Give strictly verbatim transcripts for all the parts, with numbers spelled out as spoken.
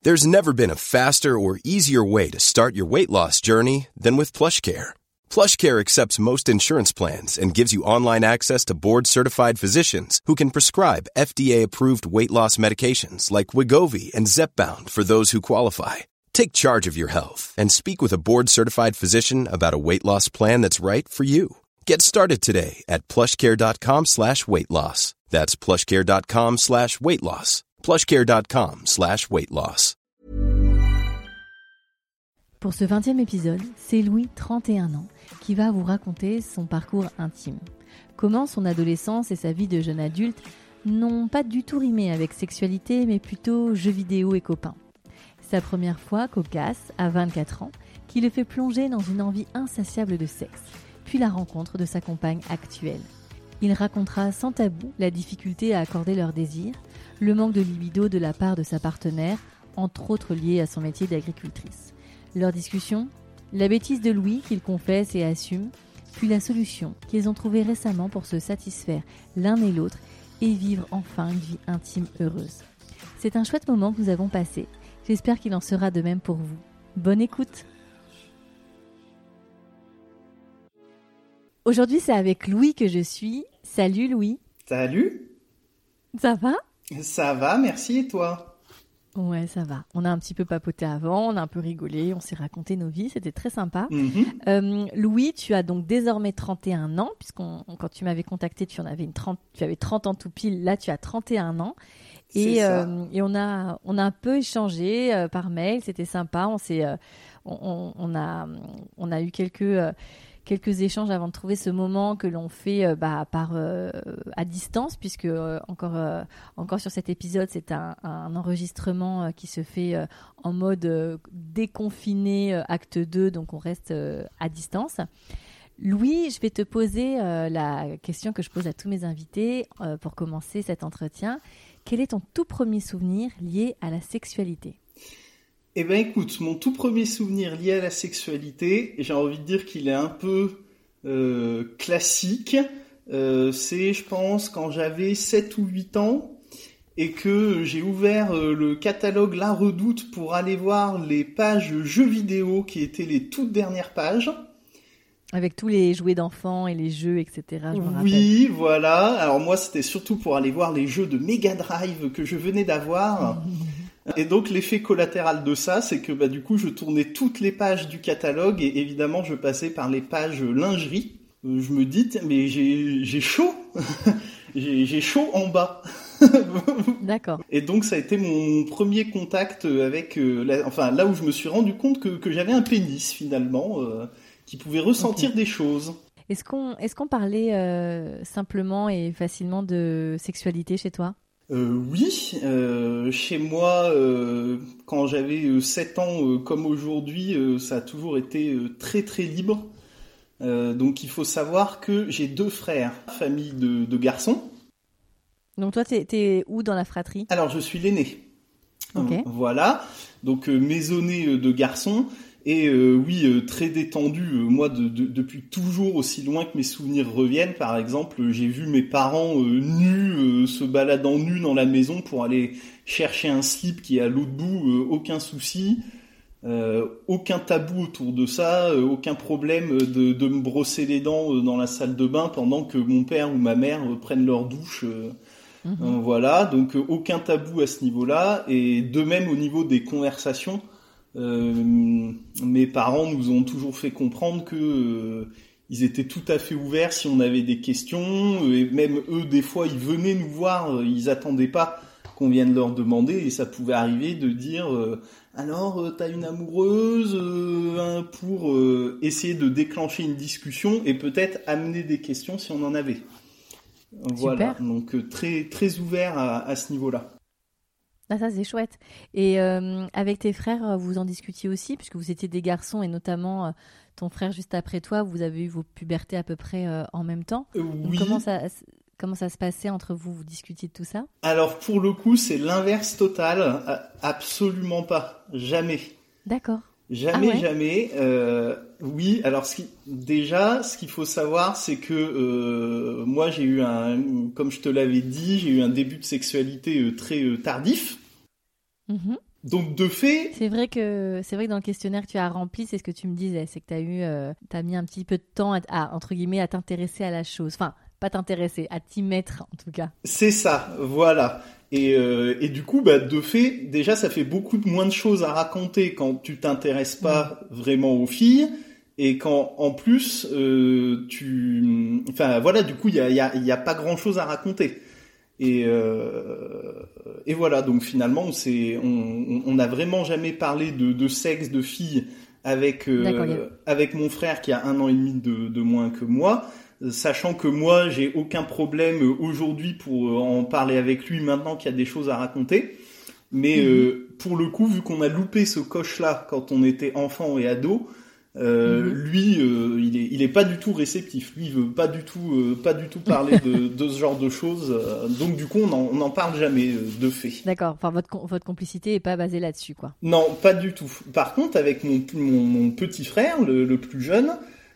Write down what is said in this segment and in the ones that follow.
There's never been a faster or easier way to start your weight loss journey than with PlushCare. PlushCare accepts most insurance plans and gives you online access to board-certified physicians who can prescribe F D A-approved weight loss medications like Wegovy and Zepbound for those who qualify. Take charge of your health and speak with a board-certified physician about a weight loss plan that's right for you. Get started today at plushcare.com slash weight loss. That's plushcare.com slash weight loss. plushcare.com slash weight loss. Pour ce vingtième épisode, c'est Louis, trente et un ans, qui va vous raconter son parcours intime. Comment son adolescence et sa vie de jeune adulte n'ont pas du tout rimé avec sexualité, mais plutôt jeux vidéo et copains. Sa première fois cocasse, à vingt-quatre ans, qui le fait plonger dans une envie insatiable de sexe, puis la rencontre de sa compagne actuelle. Il racontera sans tabou la difficulté à accorder leur désir, le manque de libido de la part de sa partenaire, entre autres lié à son métier d'agricultrice. Leur discussion, la bêtise de Louis qu'il confesse et assume, puis la solution qu'ils ont trouvée récemment pour se satisfaire l'un et l'autre et vivre enfin une vie intime heureuse. C'est un chouette moment que nous avons passé. J'espère qu'il en sera de même pour vous. Bonne écoute! Aujourd'hui, c'est avec Louis que je suis. Salut Louis! Salut! Ça va? Ça va, merci, et toi? Ouais, ça va. On a un petit peu papoté avant, on a un peu rigolé, on s'est raconté nos vies, c'était très sympa. Mm-hmm. Euh, Louis, tu as donc désormais trente et un ans, puisqu'on quand tu m'avais contacté, tu en avais une trente, tu avais trente ans tout pile. Là, tu as trente et un ans. Et, euh, et on a on a un peu échangé euh, par mail, c'était sympa. On s'est euh, on, on a on a eu quelques euh, quelques échanges avant de trouver ce moment que l'on fait euh, bah, par euh, à distance, puisque euh, encore euh, encore sur cet épisode, c'est un, un enregistrement euh, qui se fait euh, en mode euh, déconfiné, euh, acte deux, donc on reste euh, à distance. Louis, je vais te poser euh, la question que je pose à tous mes invités euh, pour commencer cet entretien. Quel est ton tout premier souvenir lié à la sexualité ? Eh bien écoute, mon tout premier souvenir lié à la sexualité, j'ai envie de dire qu'il est un peu euh, classique. Euh, c'est, je pense, quand j'avais sept ou huit ans et que j'ai ouvert euh, le catalogue La Redoute pour aller voir les pages jeux vidéo qui étaient les toutes dernières pages. Avec tous les jouets d'enfants et les jeux, et cetera. Je me oui, rappelle. voilà. Alors moi, c'était surtout pour aller voir les jeux de Mega Drive que je venais d'avoir. Et donc l'effet collatéral de ça, c'est que bah du coup je tournais toutes les pages du catalogue et évidemment je passais par les pages lingerie. Euh, je me dis mais j'ai j'ai chaud, j'ai j'ai chaud en bas. D'accord. Et donc ça a été mon premier contact avec, euh, la, enfin là où je me suis rendu compte que que j'avais un pénis finalement, euh, qui pouvait ressentir okay. des choses. Est-ce qu'on est-ce qu'on parlait euh, simplement et facilement de sexualité chez toi ? Euh, oui, euh, chez moi, euh, quand j'avais sept ans, euh, comme aujourd'hui, euh, ça a toujours été euh, très très libre. Euh, donc il faut savoir que j'ai deux frères, famille de, de garçons. Donc toi, t'es, t'es où dans la fratrie ? Alors je suis l'aîné. Okay. Euh, voilà, donc euh, maisonné euh, de garçons. Et euh, oui, euh, très détendu. Euh, moi, de, de, depuis toujours, aussi loin que mes souvenirs reviennent, par exemple, euh, j'ai vu mes parents euh, nus, euh, se baladant nus dans la maison pour aller chercher un slip qui est à l'autre bout, euh, aucun souci, euh, aucun tabou autour de ça, euh, aucun problème de, de me brosser les dents euh, dans la salle de bain pendant que mon père ou ma mère euh, prennent leur douche. Euh, mmh. euh, voilà, donc euh, aucun tabou à ce niveau-là. Et de même au niveau des conversations. Euh, mes parents nous ont toujours fait comprendre que euh, ils étaient tout à fait ouverts si on avait des questions, et même eux des fois ils venaient nous voir, ils attendaient pas qu'on vienne leur demander et ça pouvait arriver de dire euh, alors euh, t'as une amoureuse euh, hein, pour euh, essayer de déclencher une discussion et peut-être amener des questions si on en avait. Voilà, donc euh, très très ouvert à, à ce niveau-là. Ah, ça, c'est chouette. Et euh, avec tes frères, vous en discutiez aussi, puisque vous étiez des garçons, et notamment euh, ton frère juste après toi, vous avez eu vos pubertés à peu près euh, en même temps. Euh, oui. Donc, comment ça, comment ça se passait entre vous ? Vous discutiez de tout ça ? Alors, pour le coup, c'est l'inverse total. Absolument pas. Jamais. D'accord. Jamais, ah ouais jamais. Euh, oui, alors ce qui, déjà, ce qu'il faut savoir, c'est que euh, moi, j'ai eu un, comme je te l'avais dit, j'ai eu un début de sexualité euh, très euh, tardif. Mm-hmm. Donc de fait, c'est vrai que c'est vrai que dans le questionnaire que tu as rempli, c'est ce que tu me disais, c'est que tu as eu, euh, t'as mis un petit peu de temps à, à entre guillemets à t'intéresser à la chose, enfin pas t'intéresser, à t'y mettre en tout cas. C'est ça, voilà. Et, euh, et du coup, bah, de fait, déjà, ça fait beaucoup moins de choses à raconter quand tu t'intéresses pas mmh. vraiment aux filles. Et quand, en plus, euh, tu... Enfin, voilà, du coup, il y a, y a, y a pas grand-chose à raconter. Et, euh, et voilà, donc finalement, on s'est, on, on a vraiment jamais parlé de, de sexe, de filles avec, euh, avec mon frère qui a un an et demi de, de moins que moi. Sachant que moi, j'ai aucun problème aujourd'hui pour en parler avec lui maintenant qu'il y a des choses à raconter. Mais mmh. euh, pour le coup, vu qu'on a loupé ce coche-là quand on était enfant et ado, euh, mmh. lui, euh, il est, il est pas du tout réceptif. Lui, il veut pas du tout, euh, pas du tout parler de, de ce genre de choses. Donc du coup, on en, on en parle jamais euh, de fait. D'accord. Enfin, votre votre complicité est pas basée là-dessus, quoi. Non, pas du tout. Par contre, avec mon mon, mon petit frère, le, le plus jeune.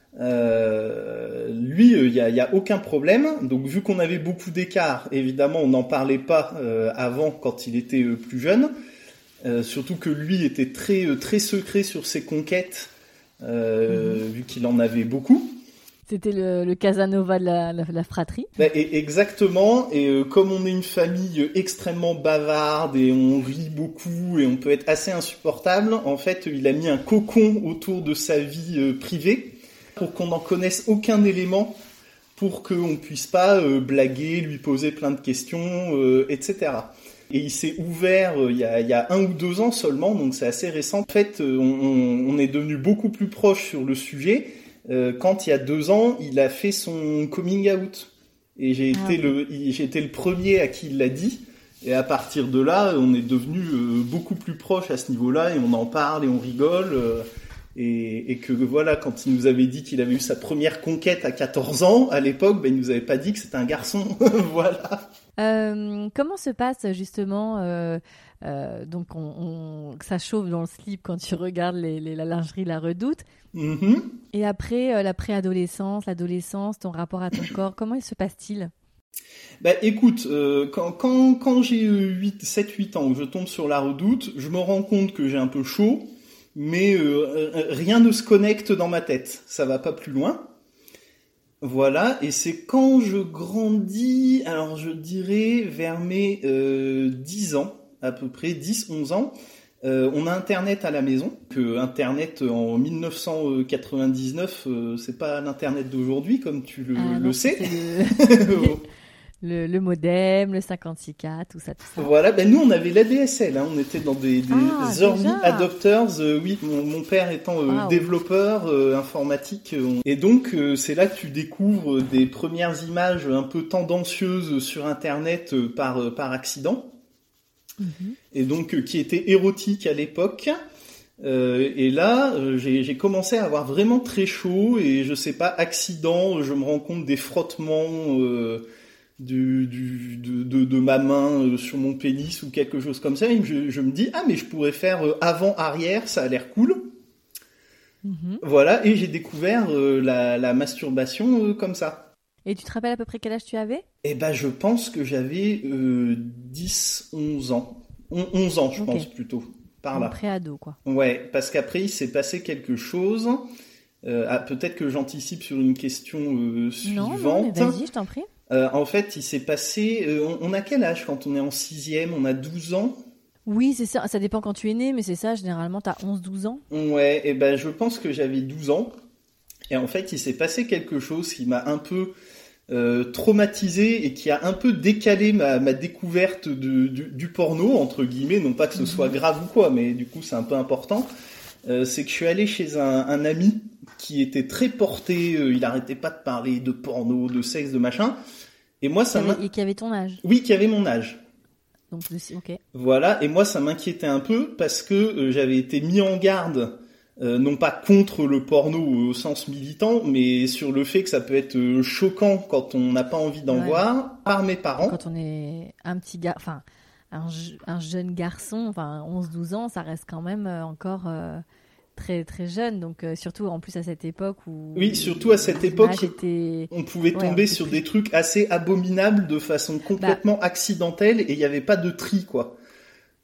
Euh, lui, il euh, y, a, y a aucun problème. Donc, vu qu'on avait beaucoup d'écart, évidemment, on n'en parlait pas euh, avant quand il était euh, plus jeune. Euh, surtout que lui était très euh, très secret sur ses conquêtes, euh, mmh. vu qu'il en avait beaucoup. C'était le, le Casanova de la, la, la fratrie. Bah, et, exactement. Et euh, comme on est une famille extrêmement bavarde et on rit beaucoup et on peut être assez insupportable, en fait, il a mis un cocon autour de sa vie euh, privée. Pour qu'on n'en connaisse aucun élément, pour qu'on puisse pas euh, blaguer, lui poser plein de questions, euh, et cetera. Et il s'est ouvert euh, il y a, il y a un ou deux ans seulement, donc c'est assez récent. En fait, euh, on, on est devenu beaucoup plus proche sur le sujet euh, quand il y a deux ans, il a fait son coming out. Et j'ai ah. été le, j'ai été le premier à qui il l'a dit. Et à partir de là, on est devenu euh, beaucoup plus proche à ce niveau-là, et on en parle et on rigole. Euh, Et, et que voilà, quand il nous avait dit qu'il avait eu sa première conquête à quatorze ans, à l'époque, ben, il nous avait pas dit que c'était un garçon. Voilà. Euh, comment se passe justement, euh, euh, donc on, on, ça chauffe dans le slip quand tu regardes les, les, la lingerie La Redoute. Mm-hmm. Et après, euh, la préadolescence, l'adolescence, ton rapport à ton corps, comment il se passe-t-il ? Bah écoute, euh, quand, quand, quand j'ai sept huit ans, où je tombe sur La Redoute, je me rends compte que j'ai un peu chaud. Mais euh, rien ne se connecte dans ma tête, ça va pas plus loin. Voilà, et c'est quand je grandis, alors je dirais vers mes euh, dix ans, à peu près dix onze ans, euh, on a Internet à la maison. Que Internet en dix-neuf cent quatre-vingt-dix-neuf, euh, c'est pas l'Internet d'aujourd'hui, comme tu le, ah, le non, sais. Le... Le, le modem, le cinquante-six K, tout ça, tout ça. Voilà, ben nous on avait l'A D S L, hein, on était dans des, des ah, early déjà. adopters, euh, oui, mon, mon père étant euh, wow. développeur euh, informatique, euh, et donc euh, c'est là que tu découvres des premières images un peu tendancieuses sur Internet euh, par euh, par accident, mm-hmm. et donc euh, qui étaient érotiques à l'époque. Euh, et là, euh, j'ai, j'ai commencé à avoir vraiment très chaud, et je sais pas, accident, je me rends compte des frottements. Euh, Du, du, de, de, de ma main euh, sur mon pénis ou quelque chose comme ça, et je, je me dis ah mais je pourrais faire euh, avant-arrière, ça a l'air cool. Mm-hmm. Voilà, et j'ai découvert euh, la, la masturbation euh, comme ça. Et tu te rappelles à peu près quel âge tu avais ? Eh ben je pense que j'avais euh, dix onze ans. On, onze ans je okay. pense plutôt, par là. En pré-ado quoi. Ouais, parce qu'après il s'est passé quelque chose. Euh, ah, peut-être que j'anticipe sur une question euh, suivante. Non, non, mais vas-y, je t'en prie. Euh, en fait, il s'est passé... Euh, on, on a quel âge quand on est en sixième ? On a douze ans ? Oui, c'est ça. Ça dépend quand tu es né, mais c'est ça. Généralement, t'as onze douze ans. Ouais, et ben je pense que j'avais douze ans. Et en fait, il s'est passé quelque chose qui m'a un peu euh, traumatisé et qui a un peu décalé ma, ma découverte de, du, du porno, entre guillemets. Non pas que ce soit grave ou quoi, mais du coup, c'est un peu important. Euh, c'est que je suis allé chez un, un ami qui était très porté, euh, il arrêtait pas de parler de porno, de sexe, de machin. Et moi, ça qui m'a... avait, et qui avait ton âge. Oui, qui avait mon âge. Donc, ok. Voilà, et moi, ça m'inquiétait un peu parce que euh, j'avais été mis en garde, euh, non pas contre le porno au sens militant, mais sur le fait que ça peut être euh, choquant quand on n'a pas envie d'en ouais. voir, par mes parents. Quand on est un petit gars, enfin, un, un jeune garçon, enfin, onze douze ans, ça reste quand même euh, encore... Euh... très très jeune, donc euh, surtout en plus à cette époque où oui surtout à cette époque était... on pouvait ouais, tomber on sur plus... des trucs assez abominables de façon complètement bah... accidentelle, et il n'y avait pas de tri quoi.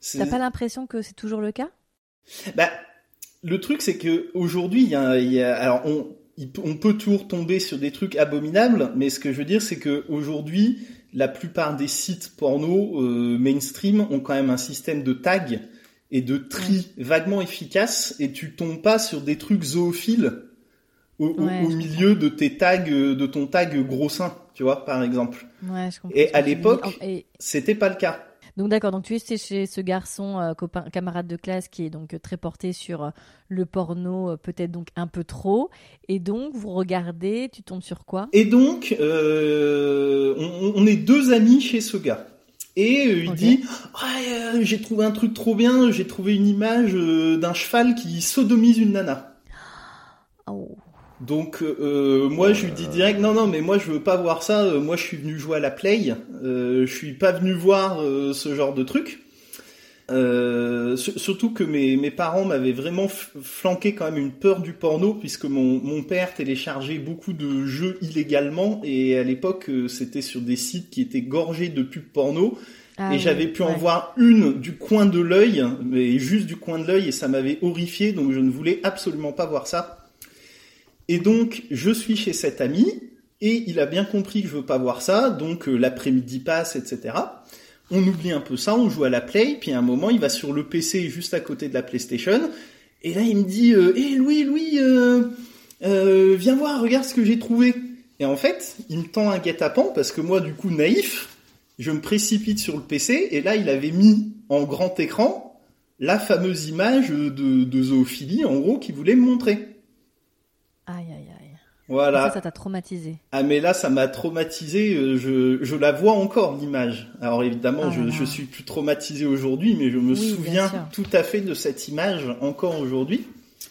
C'est... T'as pas l'impression que c'est toujours le cas ? Bah, le truc, c'est que aujourd'hui, il y a, il y a, alors on, on peut toujours tomber sur des trucs abominables, mais ce que je veux dire, c'est que aujourd'hui, la plupart des sites porno euh, mainstream ont quand même un système de tag et de tri ouais. vaguement efficace, et tu tombes pas sur des trucs zoophiles au, ouais, au, au milieu de tes tags, de ton tag gros sein, tu vois, par exemple. Ouais, je comprends. Et à l'époque, et... c'était pas le cas. Donc d'accord, donc tu es chez ce garçon, euh, copain, camarade de classe qui est donc très porté sur euh, le porno, euh, peut-être donc un peu trop. Et donc vous regardez, tu tombes sur quoi ? Et donc, euh, on, on est deux amis chez ce gars. Et euh, il okay. dit ouais, euh, j'ai trouvé un truc trop bien, j'ai trouvé une image euh, d'un cheval qui sodomise une nana. Oh. Donc euh, moi je lui dis direct non non mais moi je veux pas voir ça, euh, moi je suis venu jouer à la play, euh, je suis pas venu voir euh, ce genre de truc. Euh, s- surtout que mes mes parents m'avaient vraiment f- flanqué quand même une peur du porno, puisque mon mon père téléchargeait beaucoup de jeux illégalement, et à l'époque euh, c'était sur des sites qui étaient gorgés de pubs porno. Ah, et oui, j'avais pu ouais. en voir une du coin de l'œil, mais juste du coin de l'œil, et ça m'avait horrifié, donc je ne voulais absolument pas voir ça. Et donc, je suis chez cet ami, et il a bien compris que je veux pas voir ça, donc euh, l'après-midi passe, et cetera. On oublie un peu ça, on joue à la Play, puis à un moment, il va sur le P C juste à côté de la PlayStation, et là, il me dit euh, « Hé, hey, Louis, Louis, euh, euh, viens voir, regarde ce que j'ai trouvé !» Et en fait, il me tend un guet-apens, parce que moi, du coup, naïf, je me précipite sur le P C, et là, il avait mis en grand écran la fameuse image de, de zoophilie, en gros, qu'il voulait me montrer. Aïe, aïe, aïe. Voilà. Ça, ça t'a traumatisé. Ah, mais là, ça m'a traumatisé. Je, je la vois encore, l'image. Alors, évidemment, ah, je, je suis plus traumatisé aujourd'hui, mais je me oui, souviens tout à fait de cette image encore aujourd'hui.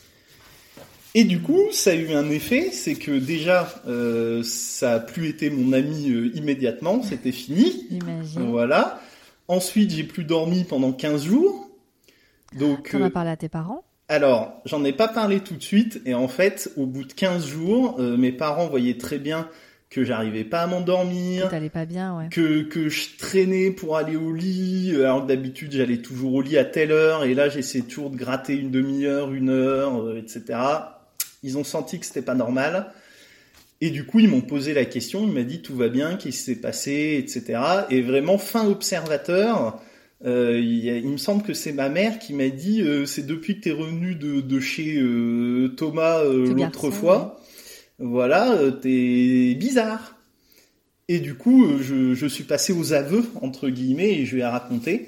Et du coup, ça a eu un effet, c'est que déjà, euh, ça a plus été mon ami euh, immédiatement, c'était fini. J'imagine. Voilà. Ensuite, j'ai plus dormi pendant quinze jours. Donc, T'en as parlé à tes parents ? Alors, j'en ai pas parlé tout de suite, et en fait, au bout de quinze jours, euh, mes parents voyaient très bien que j'arrivais pas à m'endormir, que t'allais pas bien, ouais. que que je traînais pour aller au lit, alors que d'habitude j'allais toujours au lit à telle heure, et là j'essayais toujours de gratter une demi-heure, une heure, euh, et cetera. Ils ont senti que c'était pas normal, et du coup ils m'ont posé la question, ils m'ont dit tout va bien, qu'est-ce qui s'est passé, et cetera. Et vraiment fin observateur. Euh, il, il me semble que c'est ma mère qui m'a dit euh, c'est depuis que t'es revenu de, de chez euh, Thomas euh, l'autre garçon, fois, oui. Voilà, euh, t'es bizarre. Et du coup, euh, je, je suis passé aux aveux entre guillemets et je lui ai raconté.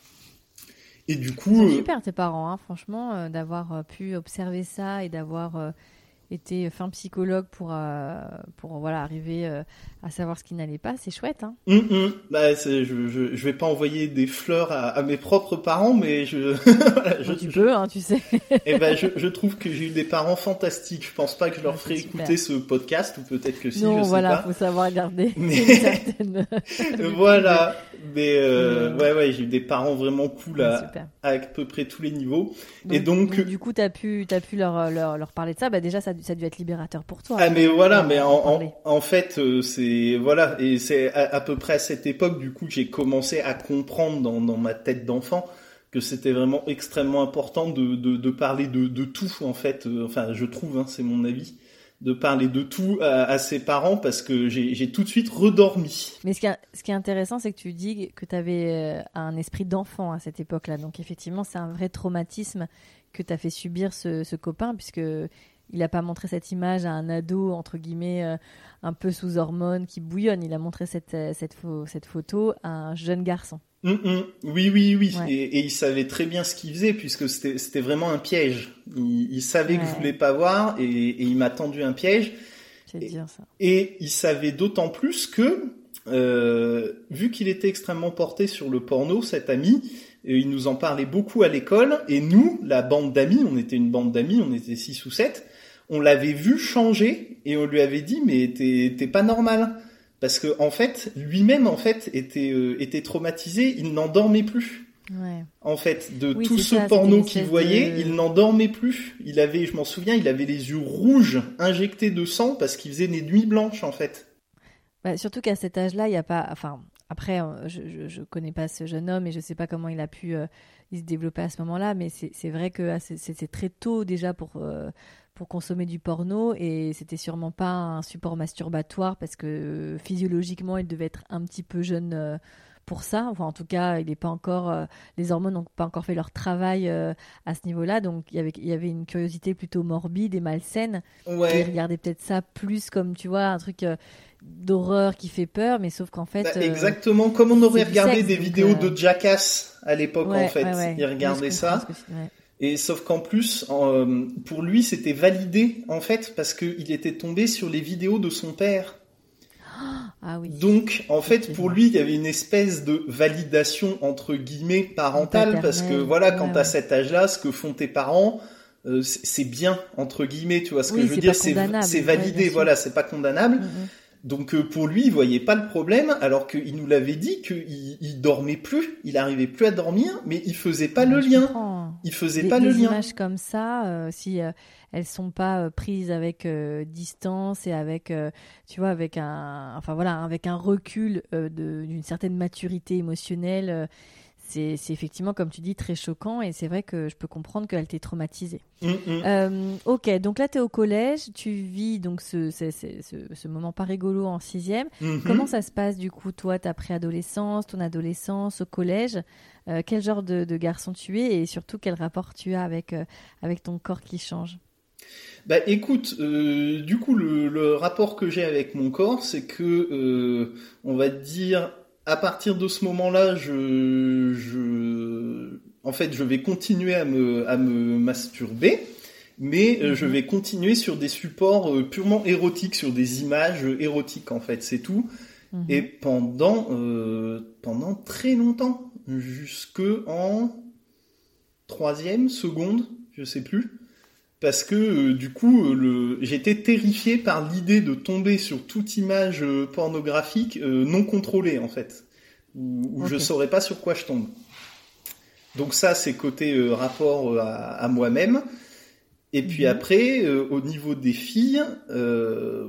Et du coup, c'est super tes parents, hein, franchement, euh, d'avoir euh, pu observer ça et d'avoir euh, été fin psychologue pour euh, pour voilà arriver euh, à savoir ce qui n'allait pas, c'est chouette, hein. Mmh, mmh. Bah, c'est, je, je je vais pas envoyer des fleurs à, à mes propres parents, mais je voilà, je tu je, peux, hein, tu sais. Et ben je je trouve que j'ai eu des parents fantastiques. Je pense pas que je leur ferai écouter ce podcast, ou peut-être que si, non, je sais voilà, pas. Faut savoir garder mais... une certaine. Voilà, mais euh, euh... ouais ouais, j'ai eu des parents vraiment cool à, super. à à peu près tous les niveaux. Donc, et donc, donc du coup t'as pu t'as pu leur leur leur parler de ça. Bah déjà ça ça a dû être libérateur pour toi. Ah mais voilà, mais en, en en fait euh, c'est voilà, et c'est à, à peu près à cette époque du coup que j'ai commencé à comprendre dans dans ma tête d'enfant que c'était vraiment extrêmement important de de de parler de de tout en fait. Euh, enfin je trouve, hein, c'est mon avis, de parler de tout à, à ses parents, parce que j'ai j'ai tout de suite redormi. Mais ce qui est, ce qui est intéressant, c'est que tu dis que tu avais un esprit d'enfant à cette époque-là. Donc effectivement, c'est un vrai traumatisme que t'as fait subir ce, ce copain, puisque il n'a pas montré cette image à un ado, entre guillemets, euh, un peu sous hormones, qui bouillonne. Il a montré cette, cette, cette photo à un jeune garçon. Mmh, mmh. Oui, oui, oui. Ouais. Et, et il savait très bien ce qu'il faisait, puisque c'était, c'était vraiment un piège. Il, il savait ouais. que je voulais pas voir, et, et il m'a tendu un piège. C'est dur, ça. Et il savait d'autant plus que, euh, vu qu'il était extrêmement porté sur le porno, cet ami, il nous en parlait beaucoup à l'école, et nous, la bande d'amis, on était une bande d'amis, on était six ou sept, on l'avait vu changer, et on lui avait dit, mais t'es, t'es pas normal. Parce que, en fait, lui-même, en fait, était, euh, était traumatisé, il n'en dormait plus. Ouais. En fait, de oui, tout ce ça, porno qu'il voyait, de... il n'en dormait plus. Il avait, je m'en souviens, il avait les yeux rouges, injectés de sang, parce qu'il faisait des nuits blanches, en fait. Bah, surtout qu'à cet âge-là, il y a pas, enfin, après, je, je, je connais pas ce jeune homme et je sais pas comment il a pu euh, il se développer à ce moment-là, mais c'est, c'est vrai que c'est, c'est très tôt déjà pour, euh, pour consommer du porno et c'était sûrement pas un support masturbatoire parce que euh, physiologiquement, il devait être un petit peu jeune euh, pour ça. Enfin, en tout cas, il est pas encore, euh, les hormones n'ont pas encore fait leur travail euh, à ce niveau-là, donc il y avait, il y avait une curiosité plutôt morbide et malsaine. Ouais. Et il regardait peut-être ça plus comme, tu vois, un truc euh, d'horreur qui fait peur, mais sauf qu'en fait... Bah, euh, exactement, comme on aurait regardé sexe, des donc, vidéos euh... de Jackass à l'époque, ouais, en fait. Ouais, ouais. Il regardait ça. Que ouais. Et sauf qu'en plus, euh, pour lui, c'était validé, en fait, parce qu'il était tombé sur les vidéos de son père. Ah oui. Donc, en fait, pour lui, il y avait une espèce de validation, entre guillemets, parentale, parce que voilà, quand ouais, t'as ouais. cet âge-là, ce que font tes parents, euh, c'est, c'est bien, entre guillemets, tu vois ce oui, que je veux dire, c'est, c'est validé, ouais, voilà, c'est pas condamnable. Mm-hmm. Donc euh, pour lui, il voyait pas le problème, alors qu'il nous l'avait dit qu'il il dormait plus, il arrivait plus à dormir, mais il faisait pas ouais, le lien. Comprends. Il faisait des, pas des le lien. Des images comme ça, euh, si euh, elles sont pas euh, prises avec euh, distance et avec, euh, tu vois, avec un, enfin voilà, avec un recul euh, de, d'une certaine maturité émotionnelle. Euh, C'est, c'est effectivement, comme tu dis, très choquant et c'est vrai que je peux comprendre qu'elle t'ait traumatisée. Mm-hmm. Euh, ok, donc là, tu es au collège, tu vis donc ce, ce, ce, ce, ce moment pas rigolo en sixième. Mm-hmm. Comment ça se passe du coup, toi, ta préadolescence, ton adolescence au collège euh, quel genre de, de garçon tu es et surtout quel rapport tu as avec, euh, avec ton corps qui change? Bah écoute, euh, du coup, le, le rapport que j'ai avec mon corps, c'est que, euh, on va dire... À partir de ce moment-là, je, je, en fait, je vais continuer à me, à me masturber, mais euh, je vais continuer sur des supports euh, purement érotiques, sur des images érotiques, en fait, c'est tout. Mm-hmm. Et pendant, euh, pendant très longtemps, jusque en troisième, seconde, je sais plus. Parce que euh, du coup, euh, le... j'étais terrifié par l'idée de tomber sur toute image euh, pornographique euh, non contrôlée en fait, où, où okay. je saurais pas sur quoi je tombe. Donc ça, c'est côté euh, rapport euh, à, à moi-même. Et puis mmh. après, euh, au niveau des filles, euh,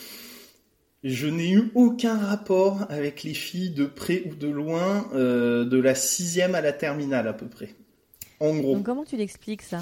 je n'ai eu aucun rapport avec les filles de près ou de loin, euh, de la sixième à la terminale à peu près. En gros. Donc comment tu l'expliques ça ?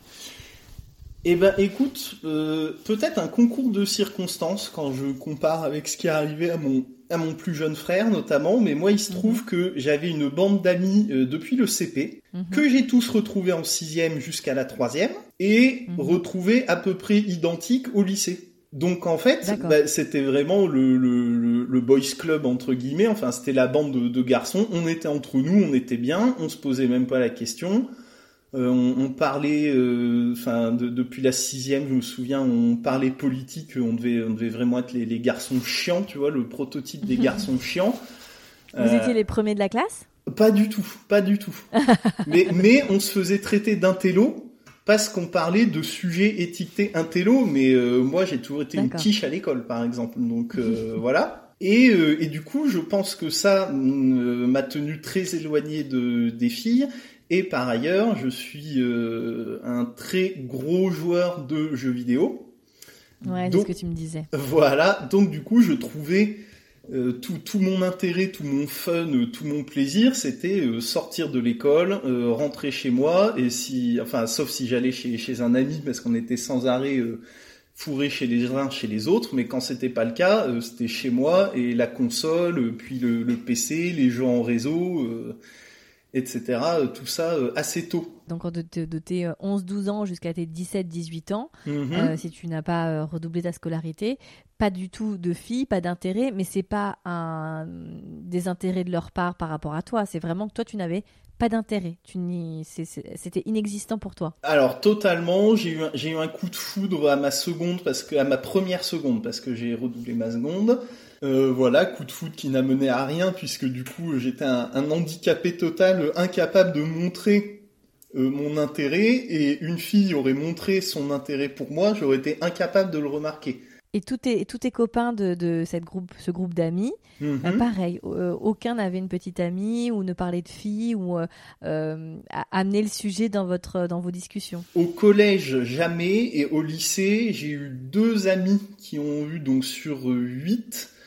Eh ben, écoute, euh, peut-être un concours de circonstances quand je compare avec ce qui est arrivé à mon à mon plus jeune frère notamment, mais moi il se trouve mmh. que j'avais une bande d'amis euh, depuis le C P, mmh. que j'ai tous retrouvés en sixième jusqu'à la troisième, et mmh. retrouvés à peu près identiques au lycée. Donc en fait, bah, c'était vraiment le, le, le, le boys club entre guillemets, enfin c'était la bande de, de garçons, on était entre nous, on était bien, on se posait même pas la question. Euh, on, on parlait, enfin, euh, de, depuis la sixième, je me souviens, on parlait politique. On devait, on devait vraiment être les, les garçons chiants, tu vois, le prototype des garçons chiants. Vous euh, étiez les premiers de la classe ? Pas du tout, pas du tout. mais, mais on se faisait traiter d'intello parce qu'on parlait de sujets étiquetés intello. Mais euh, moi, j'ai toujours été D'accord. une quiche à l'école, par exemple. Donc euh, voilà. Et, euh, et du coup, je pense que ça euh, m'a tenu très éloigné de des filles. Et par ailleurs, je suis euh, un très gros joueur de jeux vidéo. Ouais, c'est ce que tu me disais. Voilà, donc du coup, je trouvais euh, tout, tout mon intérêt, tout mon fun, euh, tout mon plaisir, c'était euh, sortir de l'école, euh, rentrer chez moi, et si, enfin, sauf si j'allais chez, chez un ami, parce qu'on était sans arrêt euh, fourrés chez les uns, chez les autres, mais quand c'était pas le cas, euh, c'était chez moi, et la console, euh, puis le, le P C, les jeux en réseau... Euh, et cetera, tout ça euh, assez tôt. Donc de, de, de tes onze douze ans jusqu'à tes dix-sept dix-huit ans, mm-hmm. euh, si tu n'as pas euh, redoublé ta scolarité, pas du tout de filles, pas d'intérêt, mais c'est pas un désintérêt de leur part par rapport à toi, c'est vraiment que toi tu n'avais pas d'intérêt, tu n'y... c'est, c'est... c'était inexistant pour toi. Alors totalement, j'ai eu, un, j'ai eu un coup de foudre à ma seconde, parce que, à ma première seconde, parce que j'ai redoublé ma seconde. Euh, voilà, coup de foudre qui n'a mené à rien, puisque du coup j'étais un, un handicapé total, incapable de montrer euh, mon intérêt, et une fille aurait montré son intérêt pour moi, j'aurais été incapable de le remarquer. Et tous tes, tous tes copains de, de cette groupe, ce groupe d'amis, mm-hmm. euh, pareil, euh, aucun n'avait une petite amie, ou ne parlait de filles, ou euh, euh, amener le sujet dans, votre, dans vos discussions. Au collège, jamais, et au lycée, j'ai eu deux amis qui ont eu, donc sur huit,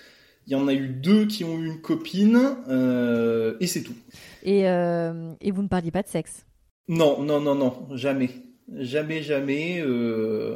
Il y en a eu deux qui ont eu une copine, euh, et c'est tout. Et, euh, et vous ne parliez pas de sexe? Non, non, non, non, jamais. Jamais, jamais. Euh...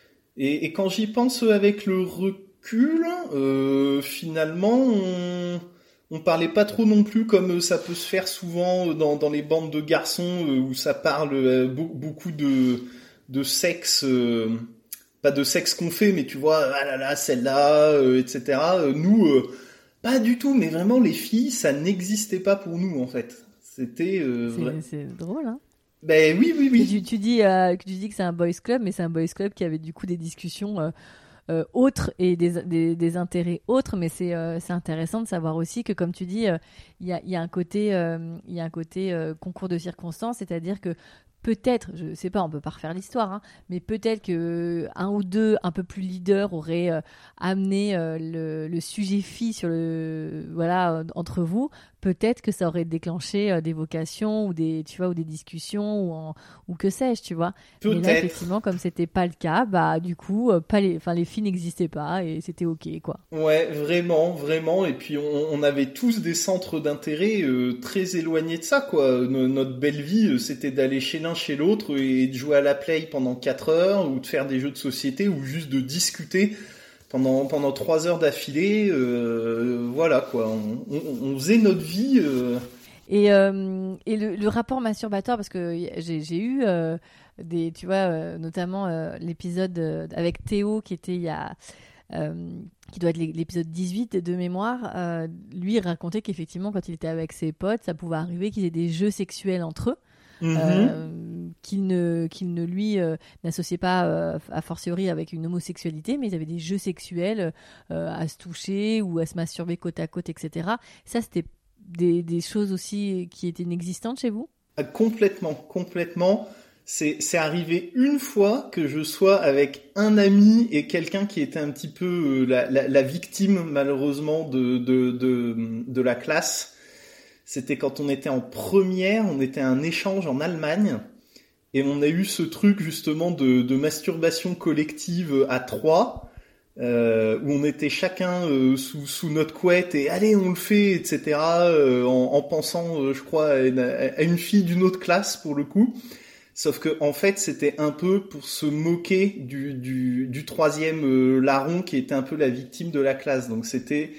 Et, et quand j'y pense avec le recul, euh, finalement, on... on parlait pas trop non plus comme ça peut se faire souvent dans, dans les bandes de garçons où ça parle beaucoup de, de sexe, euh, pas de sexe qu'on fait, mais tu vois, ah là là, celle-là, euh, et cetera. Nous, euh, pas du tout, mais vraiment les filles, ça n'existait pas pour nous en fait. C'était. Euh, c'est, vrai... c'est drôle, hein. Ben oui, oui, oui. Tu, tu dis euh, que tu dis que c'est un boys club, mais c'est un boys club qui avait du coup des discussions. Euh, Euh, autres et des, des, des intérêts autres, mais c'est, euh, c'est intéressant de savoir aussi que, comme tu dis, il euh, y, a, y a un côté, euh, y a un côté euh, concours de circonstances, c'est-à-dire que peut-être, je sais pas, on peut pas refaire l'histoire, hein, mais peut-être que un ou deux un peu plus leaders auraient euh, amené euh, le, le sujet fille sur le, voilà, euh, entre vous. Peut-être que ça aurait déclenché euh, des vocations ou des, tu vois, ou des discussions ou, en, ou que sais-je, tu vois. Peut-être. Mais là, effectivement, comme c'était pas le cas, bah du coup, euh, pas les, enfin les filles n'existaient pas et c'était ok, quoi. Ouais, vraiment, vraiment. Et puis on, on avait tous des centres d'intérêt euh, très éloignés de ça, quoi. No- notre belle vie, euh, c'était d'aller chez l'un, chez l'autre et de jouer à la play pendant quatre heures ou de faire des jeux de société ou juste de discuter pendant pendant trois heures d'affilée. Euh, voilà, quoi. On, on, on faisait notre vie. Euh... Et, euh, et le, le rapport masturbateur, parce que j'ai, j'ai eu euh, des, tu vois, euh, notamment euh, l'épisode euh, avec Théo qui était il y a, euh, qui doit être l'épisode dix-huit de mémoire. Euh, lui il racontait qu'effectivement quand il était avec ses potes, ça pouvait arriver qu'ils aient des jeux sexuels entre eux. Mm-hmm. Euh, qu'il ne, qu'il ne lui euh, n'associait pas euh, a fortiori avec une homosexualité, mais ils avaient des jeux sexuels euh, à se toucher ou à se masturber côte à côte, et cetera. Ça, c'était des, des choses aussi qui étaient inexistantes chez vous? Ah, complètement, complètement. C'est, c'est arrivé une fois que je sois avec un ami et quelqu'un qui était un petit peu euh, la, la, la victime, malheureusement, de, de, de, de la classe. C'était quand on était en première, on était à un échange en Allemagne et on a eu ce truc justement de, de masturbation collective à trois, euh, où on était chacun euh, sous, sous notre couette et allez on le fait, et cetera. Euh, en, en pensant, euh, je crois, à une, à une fille d'une autre classe pour le coup. Sauf que en fait c'était un peu pour se moquer du, du, du troisième euh, larron qui était un peu la victime de la classe. Donc c'était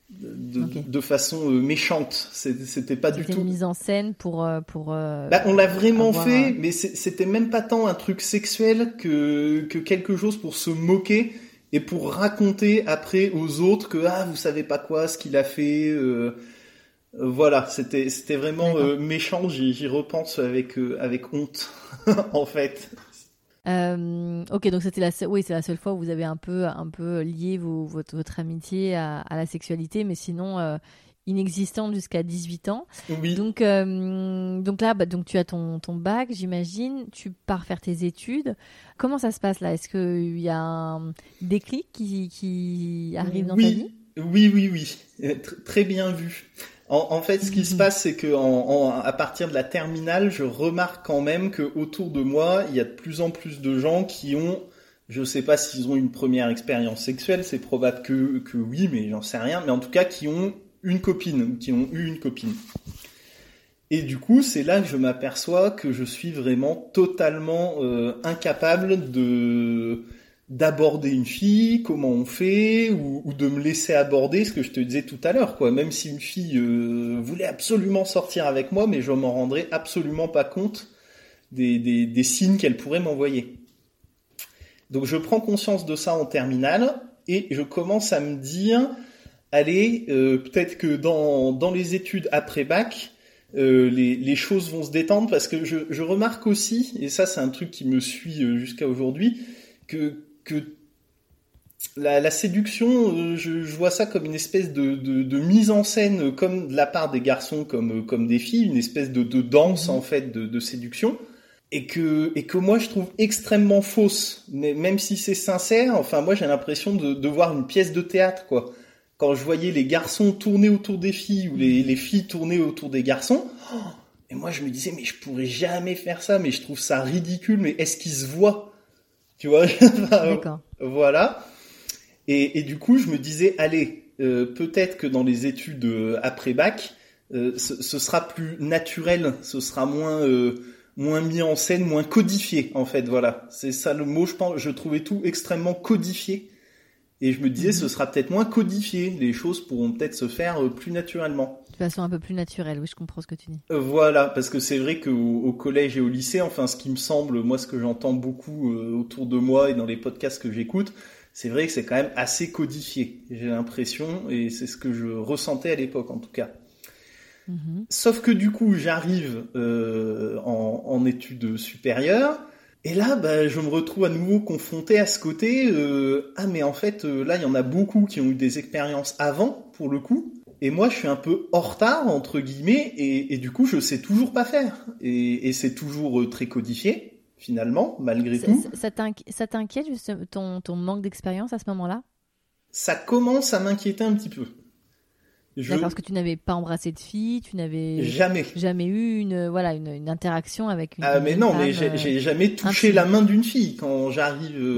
De, okay. de façon euh, méchante, c'était pas c'était du tout. C'était une mise en scène pour pour. Euh, bah, on l'a vraiment avoir... fait, mais c'était même pas tant un truc sexuel que que quelque chose pour se moquer et pour raconter après aux autres que ah vous savez pas quoi ce qu'il a fait. Euh, euh, voilà, c'était c'était vraiment euh, méchant. J'y, j'y repense avec euh, avec honte en fait. Euh, ok, donc c'était la seule, oui, c'est la seule fois où vous avez un peu, un peu lié vos, votre, votre amitié à, à la sexualité, mais sinon euh, inexistante jusqu'à dix-huit ans. Oui. Donc, euh, donc là, bah, donc tu as ton, ton bac, j'imagine, tu pars faire tes études. Comment ça se passe là? Est-ce qu'il y a un déclic qui, qui arrive dans oui. ta vie? Oui, oui, oui, Tr- très bien vu. En, en fait, ce qui se passe, c'est que en, en, à partir de la terminale, je remarque quand même que autour de moi, il y a de plus en plus de gens qui ont, je sais pas s'ils ont une première expérience sexuelle, c'est probable que que oui, mais j'en sais rien, mais en tout cas qui ont une copine, qui ont eu une copine. Et du coup, c'est là que je m'aperçois que je suis vraiment totalement euh, incapable de d'aborder une fille, comment on fait, ou, ou de me laisser aborder, ce que je te disais tout à l'heure, quoi. Même si une fille euh, voulait absolument sortir avec moi, mais je m'en rendrais absolument pas compte des, des, des signes qu'elle pourrait m'envoyer. Donc je prends conscience de ça en terminale, et je commence à me dire, allez, euh, peut-être que dans, dans les études après-bac, euh, les, les choses vont se détendre, parce que je, je remarque aussi, et ça c'est un truc qui me suit jusqu'à aujourd'hui, que que la, la séduction, euh, je, je vois ça comme une espèce de, de, de mise en scène, comme de la part des garçons, comme, comme des filles, une espèce de, de danse en fait de, de séduction, et que, et que moi je trouve extrêmement fausse, mais même si c'est sincère, enfin moi j'ai l'impression de, de voir une pièce de théâtre, quoi. Quand je voyais les garçons tourner autour des filles ou les, les filles tourner autour des garçons, oh, et moi je me disais mais je pourrais jamais faire ça, mais je trouve ça ridicule, mais est-ce qu'ils se voient? Tu vois, D'accord. Voilà. Et, et du coup, je me disais, allez, euh, peut-être que dans les études euh, après bac, euh, ce, ce sera plus naturel, ce sera moins euh, moins mis en scène, moins codifié en fait. Voilà, c'est ça le mot. Je pense, je trouvais tout extrêmement codifié. Et je me disais, mmh. ce sera peut-être moins codifié. Les choses pourront peut-être se faire euh, plus naturellement. De façon un peu plus naturelle, oui, je comprends ce que tu dis. Euh, voilà, parce que c'est vrai qu'au au collège et au lycée, enfin, ce qui me semble, moi, ce que j'entends beaucoup euh, autour de moi et dans les podcasts que j'écoute, c'est vrai que c'est quand même assez codifié. J'ai l'impression, et c'est ce que je ressentais à l'époque, en tout cas. Mmh. Sauf que du coup, j'arrive euh, en, en études supérieures. Et là, bah, je me retrouve à nouveau confronté à ce côté, euh, ah mais en fait, euh, là, il y en a beaucoup qui ont eu des expériences avant, pour le coup, et moi, je suis un peu en retard, entre guillemets, et, et du coup, je sais toujours pas faire. Et, et c'est toujours euh, très codifié, finalement, malgré ça, tout. Ça, t'inqui- ça t'inquiète, juste ton, ton manque d'expérience à ce moment-là ? Ça commence à m'inquiéter un petit peu. Je... D'accord, parce que tu n'avais pas embrassé de fille, tu n'avais jamais, jamais eu une voilà une, une interaction avec une. Ah une mais non, femme, mais j'ai, j'ai jamais touché intime. La main d'une fille quand j'arrive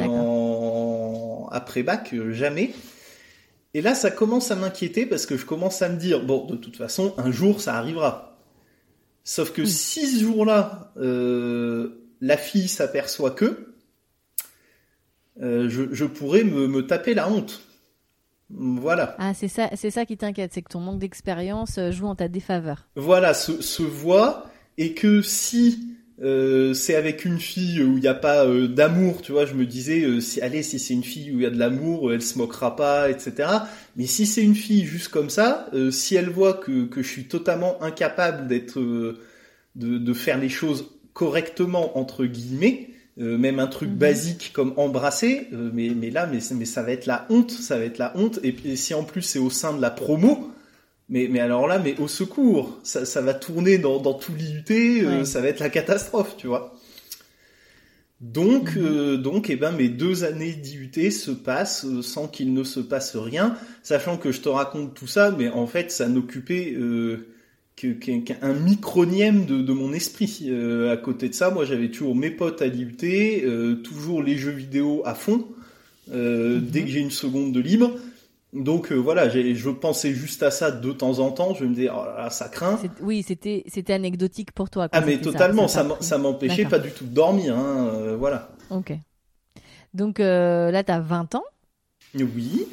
en après bac, jamais. Et là, ça commence à m'inquiéter parce que je commence à me dire bon, de toute façon, un jour, ça arrivera. Sauf que oui. si ce jour-là, euh, la fille s'aperçoit que, euh, je, je pourrais me, me taper la honte. Voilà. Ah, c'est ça, c'est ça qui t'inquiète, c'est que ton manque d'expérience joue en ta défaveur. Voilà, se, se voit, et que si euh, c'est avec une fille où il n'y a pas euh, d'amour, tu vois, je me disais, euh, si, allez, si c'est une fille où il y a de l'amour, elle se moquera pas, et cetera. Mais si c'est une fille juste comme ça, euh, si elle voit que, que je suis totalement incapable d'être, euh, de, de faire les choses correctement, entre guillemets, Euh, même un truc mmh. basique comme embrasser, euh, mais, mais là, mais, mais ça va être la honte, ça va être la honte. Et, et si en plus c'est au sein de la promo, mais, mais alors là, mais au secours, ça, ça va tourner dans, dans tout l'I U T, euh, ouais. ça va être la catastrophe, tu vois. Donc, mmh. euh, donc, eh ben, mes deux années d'I U T se passent euh, sans qu'il ne se passe rien, sachant que je te raconte tout ça, mais en fait, ça n'occupait euh, Que, qu'un micronième de, de mon esprit. Euh, à côté de ça, moi j'avais toujours mes potes à l'I U T, euh, toujours les jeux vidéo à fond, euh, mm-hmm. dès que j'ai une seconde de libre. Donc euh, voilà, j'ai, je pensais juste à ça de temps en temps, je me disais, oh là là, ça craint. C'est, oui, c'était, c'était anecdotique pour toi. Ah mais totalement, ça, ça, ça m'empêchait D'accord. pas du tout de dormir, hein, euh, voilà. Ok. Donc euh, là, t'as vingt ans ? Oui.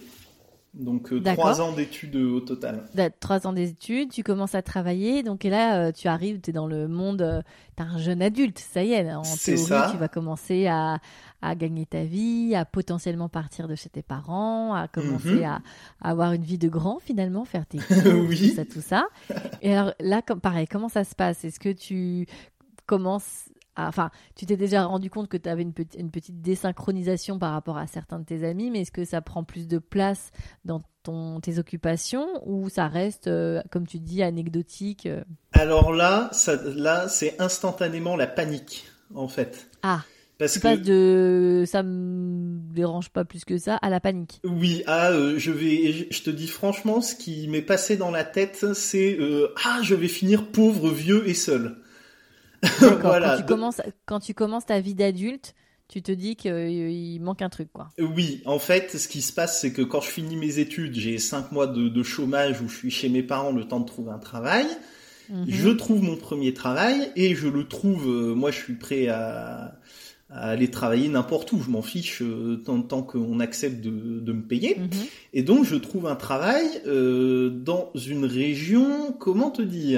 Donc, euh, trois ans d'études euh, au total. Trois ans d'études, tu commences à travailler. Donc, et là, euh, tu arrives, tu es dans le monde, euh, tu es un jeune adulte, ça y est. En C'est théorie, ça. tu vas commencer à, à gagner ta vie, à potentiellement partir de chez tes parents, à commencer mm-hmm. à, à avoir une vie de grand, finalement, faire tes cours, oui. tout ça, tout ça. Et alors, là, comme, pareil, comment ça se passe ? Est-ce que tu commences... Enfin, tu t'es déjà rendu compte que tu avais une, pe- une petite désynchronisation par rapport à certains de tes amis, mais est-ce que ça prend plus de place dans ton, tes occupations ou ça reste, euh, comme tu dis, anecdotique euh... Alors là, ça, là, c'est instantanément la panique, en fait. Ah, Parce tu que... passes de ça me dérange pas plus que ça à la panique. Oui, ah, euh, je vais, je te dis franchement, ce qui m'est passé dans la tête, c'est euh, ah, je vais finir pauvre, vieux et seul. Voilà. Quand tu commences, quand tu commences ta vie d'adulte, tu te dis qu'il euh, manque un truc, quoi. Oui, en fait, ce qui se passe, c'est que quand je finis mes études, j'ai cinq mois de, de chômage où je suis chez mes parents, le temps de trouver un travail. Mm-hmm. Je trouve mon premier travail et je le trouve. Euh, moi, je suis prêt à, à aller travailler n'importe où. Je m'en fiche euh, tant, tant qu'on accepte de, de me payer. Mm-hmm. Et donc, je trouve un travail euh, dans une région. Comment te dire ?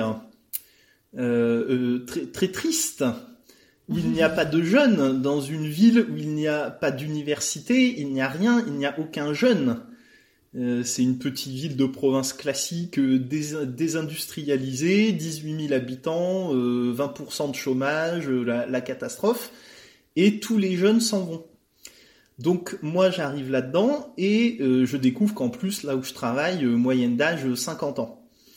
Euh, euh, très, très triste, où il n'y a pas de jeunes, dans une ville où il n'y a pas d'université, il n'y a rien, il n'y a aucun jeune. Euh, c'est une petite ville de province classique, euh, dés- désindustrialisée, dix-huit mille habitants, euh, vingt pour cent de chômage, euh, la, la catastrophe, et tous les jeunes s'en vont. Donc moi j'arrive là-dedans et euh, je découvre qu'en plus, là où je travaille, euh, moyenne d'âge cinquante ans.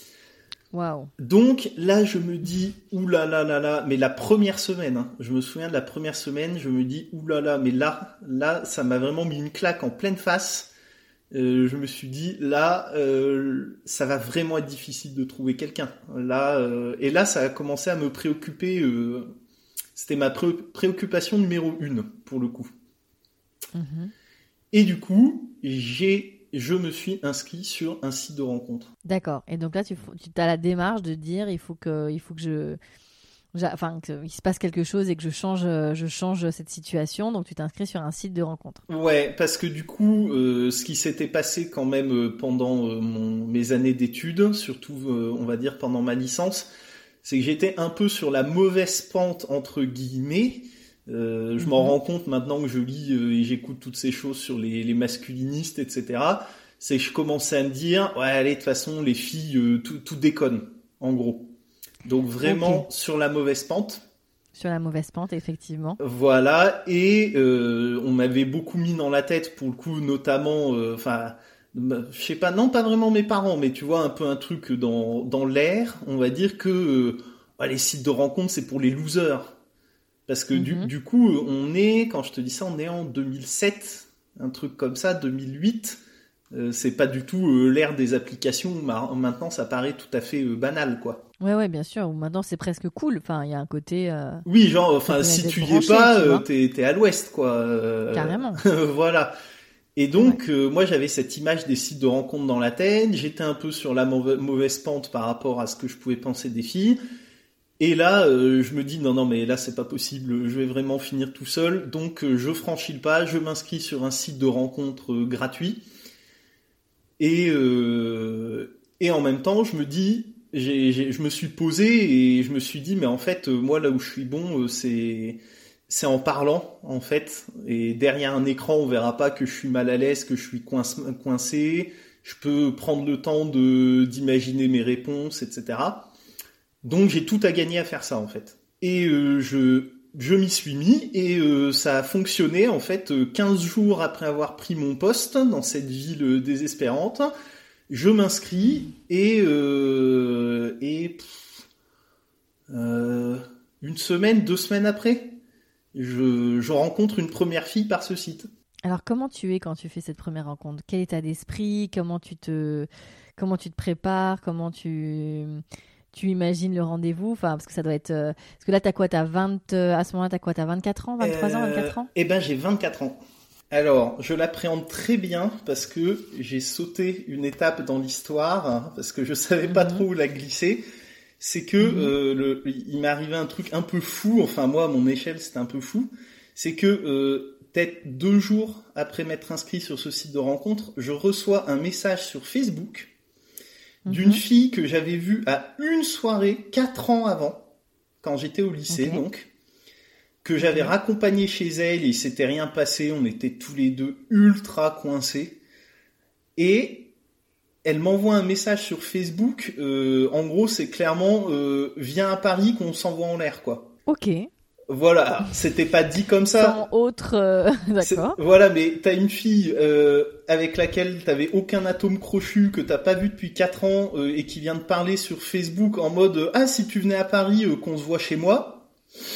Wow. Donc là, je me dis, oulala, là, là, là, mais la première semaine, hein, je me souviens de la première semaine, je me dis, oulala, mais là, là, ça m'a vraiment mis une claque en pleine face. Euh, je me suis dit, là, euh, ça va vraiment être difficile de trouver quelqu'un. Là, euh, et là, ça a commencé à me préoccuper. Euh, c'était ma pré- préoccupation numéro une, pour le coup. Mm-hmm. Et du coup, j'ai je me suis inscrit sur un site de rencontre. D'accord. Et donc là, tu, tu as la démarche de dire il faut que, il faut que je, enfin, qu'il se passe quelque chose et que je change, je change cette situation. Donc tu t'inscris sur un site de rencontre. Ouais, parce que du coup, euh, ce qui s'était passé quand même euh, pendant euh, mon, mes années d'études, surtout, euh, on va dire pendant ma licence, c'est que j'étais un peu sur la mauvaise pente entre guillemets. Euh, je mm-hmm. m'en rends compte maintenant que je lis euh, et j'écoute toutes ces choses sur les, les masculinistes, et cetera. C'est que je commençais à me dire, ouais, allez, de toute façon, les filles, euh, tout, tout déconne, en gros. Donc vraiment okay. sur la mauvaise pente. Sur la mauvaise pente, effectivement. Voilà, et euh, on m'avait beaucoup mis dans la tête, pour le coup, notamment, enfin, euh, je sais pas, non, pas vraiment mes parents, mais tu vois, un peu un truc dans dans l'air, on va dire que euh, bah, les sites de rencontres, c'est pour les losers. Parce que mm-hmm. du, du coup, on est, quand je te dis ça, on est en deux mille sept, un truc comme ça, deux mille huit. Euh, c'est pas du tout euh, l'ère des applications où ma- maintenant ça paraît tout à fait euh, banal, quoi. Ouais, ouais, bien sûr. Maintenant c'est presque cool. Enfin, il y a un côté. Euh... Oui, genre, enfin, si tu y es pas, euh, t'es, t'es à l'ouest, quoi. Euh, Carrément. Voilà. Et donc, ouais. euh, moi, j'avais cette image des sites de rencontres dans la tête. J'étais un peu sur la mauvaise, mauvaise pente par rapport à ce que je pouvais penser des filles. Et là, euh, je me dis, non, non, mais là, c'est pas possible, je vais vraiment finir tout seul. Donc, euh, je franchis le pas, je m'inscris sur un site de rencontre euh, gratuit. Et, euh, et en même temps, je me dis, j'ai, j'ai, je me suis posé et je me suis dit, mais en fait, euh, moi, là où je suis bon, euh, c'est, c'est en parlant, en fait. Et derrière un écran, on verra pas que je suis mal à l'aise, que je suis coince, coincé. Je peux prendre le temps de, d'imaginer mes réponses, et cetera. Donc j'ai tout à gagner à faire ça en fait. Et euh, je je m'y suis mis et euh, ça a fonctionné en fait quinze jours après avoir pris mon poste dans cette ville désespérante. Je m'inscris et euh, et pff, euh, une semaine, deux semaines après, je je rencontre une première fille par ce site. Alors comment tu es quand tu fais cette première rencontre ? Quel état d'esprit ? Comment tu te comment tu te prépares ? Comment tu Tu imagines le rendez-vous, enfin parce que ça doit être euh... parce que là t'as quoi, t'as vingt euh, à ce moment-là t'as quoi, t'as vingt-quatre ans, vingt-trois euh... ans, vingt-quatre ans. Eh ben j'ai vingt-quatre ans. Alors je l'appréhende très bien parce que j'ai sauté une étape dans l'histoire hein, parce que je savais pas mm-hmm. trop où la glisser. C'est que mm-hmm. euh, le, il m'est arrivé un truc un peu fou. Enfin moi à mon échelle c'était un peu fou. C'est que euh, peut-être deux jours après m'être inscrit sur ce site de rencontre, je reçois un message sur Facebook d'une mm-hmm. fille que j'avais vue à une soirée quatre ans avant, quand j'étais au lycée okay. donc, que j'avais okay. raccompagnée chez elle et il s'était rien passé, on était tous les deux ultra coincés. Et elle m'envoie un message sur Facebook, euh, en gros c'est clairement euh, viens à Paris qu'on s'envoie en l'air quoi. Ok. Voilà, c'était pas dit comme ça. Sans autre, euh... d'accord. C'est... Voilà, mais t'as une fille euh, avec laquelle t'avais aucun atome crochu, que t'as pas vu depuis quatre ans euh, et qui vient de parler sur Facebook en mode euh, ah si tu venais à Paris euh, qu'on se voit chez moi.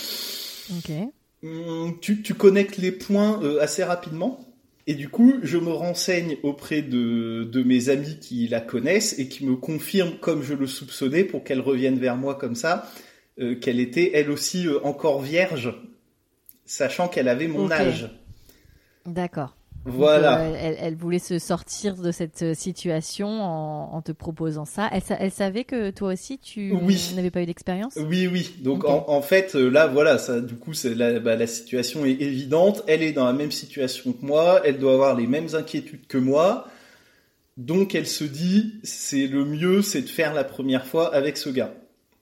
Ok. Hum, tu, tu connectes les points euh, assez rapidement et du coup je me renseigne auprès de de mes amis qui la connaissent et qui me confirment comme je le soupçonnais pour qu'elle revienne vers moi comme ça. Euh, qu'elle était elle aussi euh, encore vierge, sachant qu'elle avait mon okay. âge. D'accord. Voilà. Donc, euh, elle, elle voulait se sortir de cette situation en, en te proposant ça. Elle, elle savait que toi aussi tu oui. n'avais pas eu d'expérience ? Oui, oui. Donc okay. en, en fait, là, voilà, ça, du coup, c'est la, bah, la situation est évidente. Elle est dans la même situation que moi. Elle doit avoir les mêmes inquiétudes que moi. Donc elle se dit, c'est le mieux, c'est de faire la première fois avec ce gars.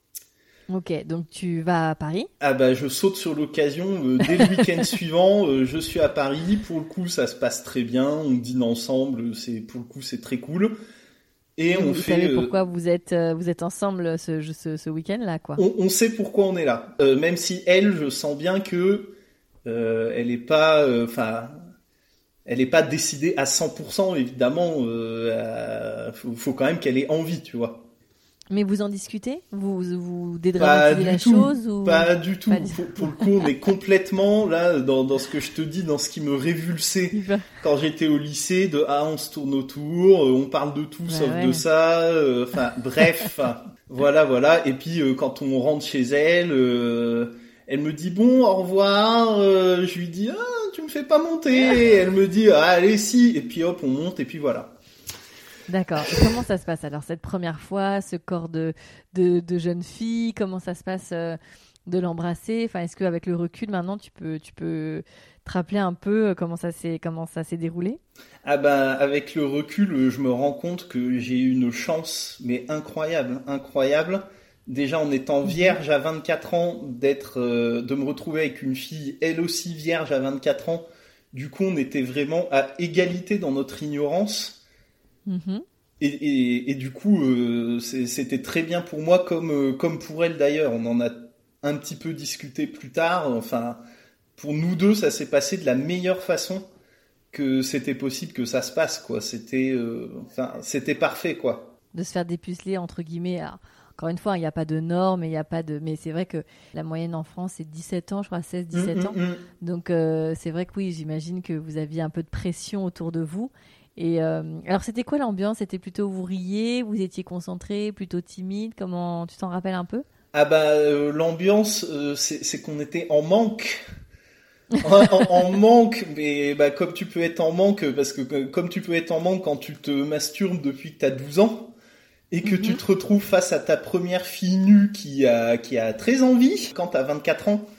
Ok, donc tu vas à Paris ? Ah bah je saute sur l'occasion, euh, dès le week-end suivant, euh, je suis à Paris, pour le coup ça se passe très bien, on dîne ensemble, c'est pour le coup c'est très cool. Et, et on vous fait. Vous savez euh, pourquoi vous êtes euh, vous êtes ensemble ce, ce, ce week-end-là quoi ? On, on sait pourquoi on est là, euh, même si elle, je sens bien que euh, elle est pas, enfin. Euh, elle est pas décidée à cent pour cent évidemment, euh, faut, faut quand même qu'elle ait envie, tu vois. Mais vous en discutez ? Vous vous dédramatisez la tout, chose ou... Pas du tout. Pas du... Pour, pour le coup, on est complètement là dans, dans ce que je te dis, dans ce qui me révulsait quand j'étais au lycée. De ah, on se tourne autour, on parle de tout bah sauf ouais. de ça. Enfin, euh, bref, voilà, voilà. Et puis euh, quand on rentre chez elle, euh, elle me dit bon, au revoir. Euh, je lui dis ah, tu me fais pas monter. Et elle me dit ah, allez si. Et puis hop, on monte et puis voilà. D'accord. Et comment ça se passe alors cette première fois, ce corps de, de, de jeune fille, comment ça se passe euh, de l'embrasser? Enfin, est-ce qu'avec le recul maintenant tu peux, tu peux te rappeler un peu comment ça s'est, comment ça s'est déroulé? Ah ben, avec le recul, je me rends compte que j'ai eu une chance, mais incroyable, incroyable. Déjà en étant vierge à vingt-quatre ans, d'être, euh, de me retrouver avec une fille, elle aussi vierge à vingt-quatre ans. Du coup, on était vraiment à égalité dans notre ignorance. Mm-hmm. Et, et, et du coup, euh, c'est, c'était très bien pour moi, comme, euh, comme pour elle d'ailleurs. On en a un petit peu discuté plus tard. Enfin, pour nous deux, ça s'est passé de la meilleure façon que c'était possible que ça se passe, quoi. C'était, euh, enfin, c'était parfait, quoi. De se faire dépuceler, entre guillemets. Alors, encore une fois, il n'y a pas de normes, il n'y a pas de. Mais c'est vrai que la moyenne en France, c'est dix-sept ans, je crois, seize dix-sept Mmh, ans. mmh, mmh. Donc, euh, c'est vrai que oui, j'imagine que vous aviez un peu de pression autour de vous. Et euh, alors, c'était quoi l'ambiance? C'était plutôt vous riez, vous étiez concentré, plutôt timide? Comment tu t'en rappelles un peu? Ah bah, euh, l'ambiance, euh, c'est, c'est qu'on était en manque. en, en- en manque, mais bah, comme tu peux être en manque, parce que que- comme tu peux être en manque quand tu te masturbes depuis que t'as douze ans, et que tu Mhm. te retrouves face à ta première fille nue qui a, qui a très envie quand t'as vingt-quatre ans.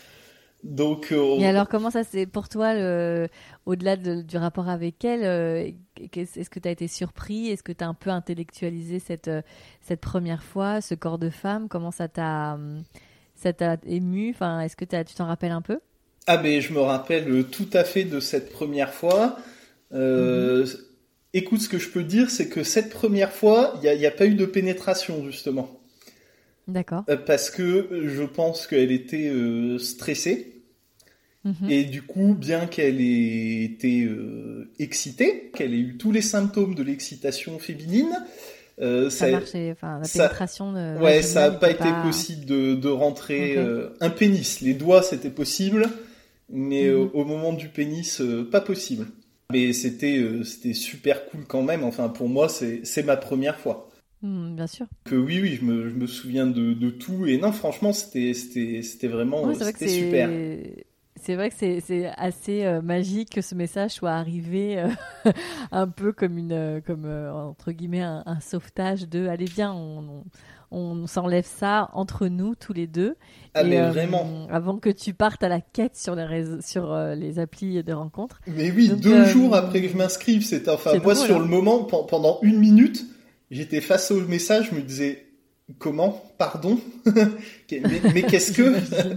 Donc, euh, Et alors, comment ça c'est pour toi, le... au-delà de- du rapport avec elle, euh, qu'est- est-ce que tu as été surpris? Est-ce que tu as un peu intellectualisé cette, euh, cette première fois, ce corps de femme? Comment ça t'a, hum, ça t'a ému? Enfin, est-ce que t'as- tu t'en rappelles un peu? ah mais je me rappelle tout à fait de cette première fois. Mhm. Euh, Écoute, ce que je peux dire, c'est que cette première fois, il n'y a, il y a pas eu de pénétration, justement. D'accord. Euh, Parce que je pense qu'elle était euh, stressée. Mhm. Et du coup, bien qu'elle ait été euh, excitée, qu'elle ait eu tous les symptômes de l'excitation féminine, euh, Ça ça, marchait, enfin, la ça, pénétration de ouais, ça n'a vaginale pas n'était été pas... possible de, de rentrer Ok. euh, un pénis. Les doigts, c'était possible, mais euh, Mhm. au moment du pénis, euh, pas possible. Mais c'était euh, c'était super cool quand même. Enfin, pour moi, c'est c'est ma première fois. Hmm, bien sûr. Que oui, oui, je me, je me souviens de, de tout. Et non, franchement, c'était c'était c'était vraiment Ouais, euh, c'est vrai que c'était super. c'est... C'est vrai que c'est, c'est assez euh, magique que ce message soit arrivé euh, un peu comme une, euh, comme euh, entre guillemets un, un sauvetage de, allez viens, on, on, on s'enlève ça entre nous tous les deux. Ah, Et mais euh, vraiment. avant que tu partes à la quête sur les réseaux, sur euh, les applis de rencontres. Mais oui, Donc, deux euh, jours après que je m'inscrive, c'était enfin c'est moi drôle, sur hein. le moment pen- pendant une minute, j'étais face au message, je me disais comment, pardon, mais, mais qu'est-ce que J'imagine.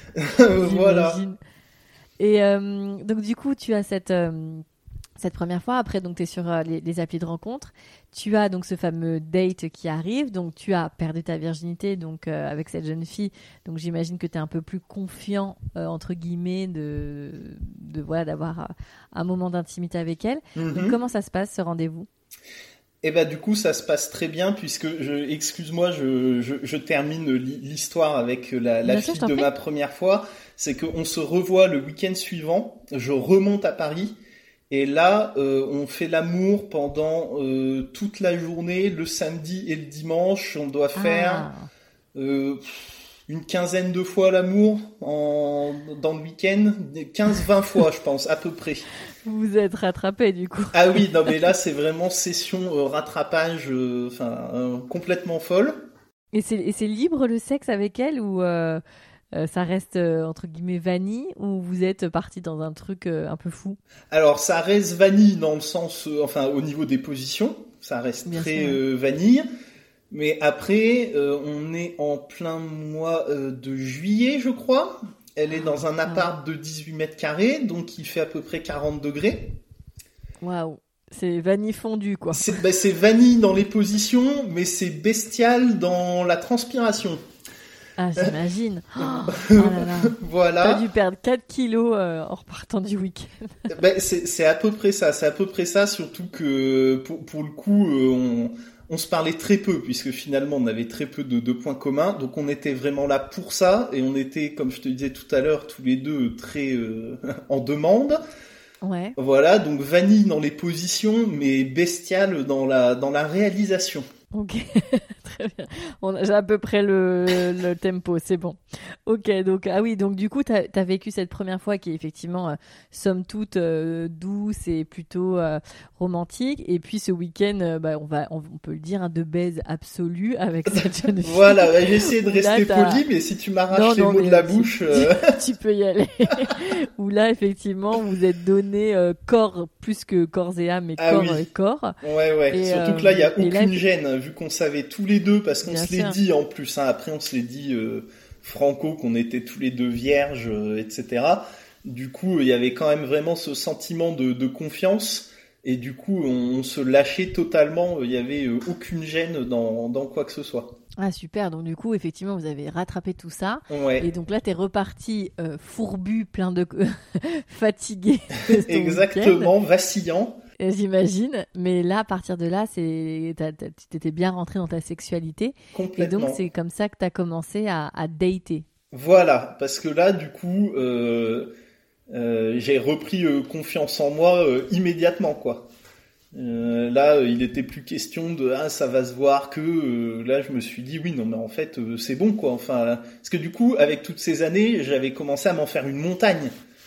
voilà. J'imagine. Et euh, donc du coup, tu as cette euh, cette première fois. Après, donc tu es sur euh, les, les applis de rencontre. Tu as donc ce fameux date qui arrive. Donc tu as perdu ta virginité donc euh, avec cette jeune fille. Donc j'imagine que tu es un peu plus confiant euh, entre guillemets de de voilà d'avoir euh, un moment d'intimité avec elle. Donc Mhm. comment ça se passe ce rendez-vous? Et bah du coup ça se passe très bien puisque je excuse-moi je, je, je termine li- l'histoire avec la, la Bien sûr, fille je t'en de prie. ma première fois, c'est qu'on se revoit le week-end suivant, je remonte à Paris et là euh, on fait l'amour pendant euh, toute la journée, le samedi et le dimanche, on doit faire Ah, euh, une quinzaine de fois l'amour en, dans le week-end, quinze vingt fois je pense à peu près. vous vous êtes rattrapé du coup. Ah oui, non mais là c'est vraiment session euh, rattrapage, euh, enfin euh, complètement folle. Et c'est et c'est libre le sexe avec elle ou euh, euh, ça reste euh, entre guillemets vanille ou vous êtes parti dans un truc euh, un peu fou? Alors ça reste vanille dans le sens, euh, enfin au niveau des positions, ça reste Bien très sûr, ouais. euh, vanille. Mais après, euh, on est en plein mois euh, de juillet, je crois. Elle est dans un Ah, appart de dix-huit mètres carrés, donc il fait à peu près quarante degrés. waouh, c'est vanille fondue quoi. C'est bah, c'est vanille dans les positions, mais c'est bestial dans la transpiration. Ah, j'imagine. Oh, oh là là. T'as Voilà. dû perdre quatre kilos euh, en repartant du week-end. Ben, c'est, c'est à peu près ça, c'est à peu près ça, surtout que pour, pour le coup, euh, on, on se parlait très peu, puisque finalement on avait très peu de, de points communs, donc on était vraiment là pour ça, et on était, comme je te disais tout à l'heure, tous les deux très euh, en demande. Ouais. Voilà, donc vanille dans les positions, mais bestial dans la, dans la réalisation. Ok. Très bien. On a, j'ai à peu près le, le tempo, c'est bon. Ok, donc ah oui, donc du coup, t'as as vécu cette première fois qui est effectivement, euh, somme toute, euh, douce et plutôt euh, romantique. Et puis ce week-end, euh, bah, on va, on, on peut le dire, hein, de baise absolue avec cette jeune fille. Voilà, bah, j'ai essayé de rester Là, poli, mais si tu m'arraches non, les non, mots de la bouche... Tu, euh... tu peux y aller. Où là, effectivement, vous êtes donné euh, corps plus que corps et âme, mais ah, corps oui. et corps. Ouais, ouais. Et, Surtout euh, que là, il n'y a aucune là, gêne, vu qu'on savait tous les deux, parce qu'on Bien se l'est sûr. dit en plus. Hein. Après, on se l'est dit euh, franco, qu'on était tous les deux vierges, euh, et cetera. Du coup, il y avait quand même vraiment ce sentiment de, de confiance. Et du coup, on, on se lâchait totalement. Il n'y avait euh, aucune gêne dans, dans quoi que ce soit. Ah super, donc du coup effectivement vous avez rattrapé tout ça Ouais. et donc là t'es reparti euh, fourbu, plein de fatigué de ton Exactement, week-end, vacillant. et j'imagine, mais là à partir de là c'est t'as, t'as, tu t'étais bien rentré dans ta sexualité Complètement. et donc c'est comme ça que t'as commencé à, à dater. Voilà, parce que là du coup euh, euh, j'ai repris euh, confiance en moi euh, immédiatement quoi. Euh, là, euh, il était plus question de ah ça va se voir que euh, là je me suis dit oui non mais en fait euh, c'est bon quoi enfin parce que du coup avec toutes ces années j'avais commencé à m'en faire une montagne.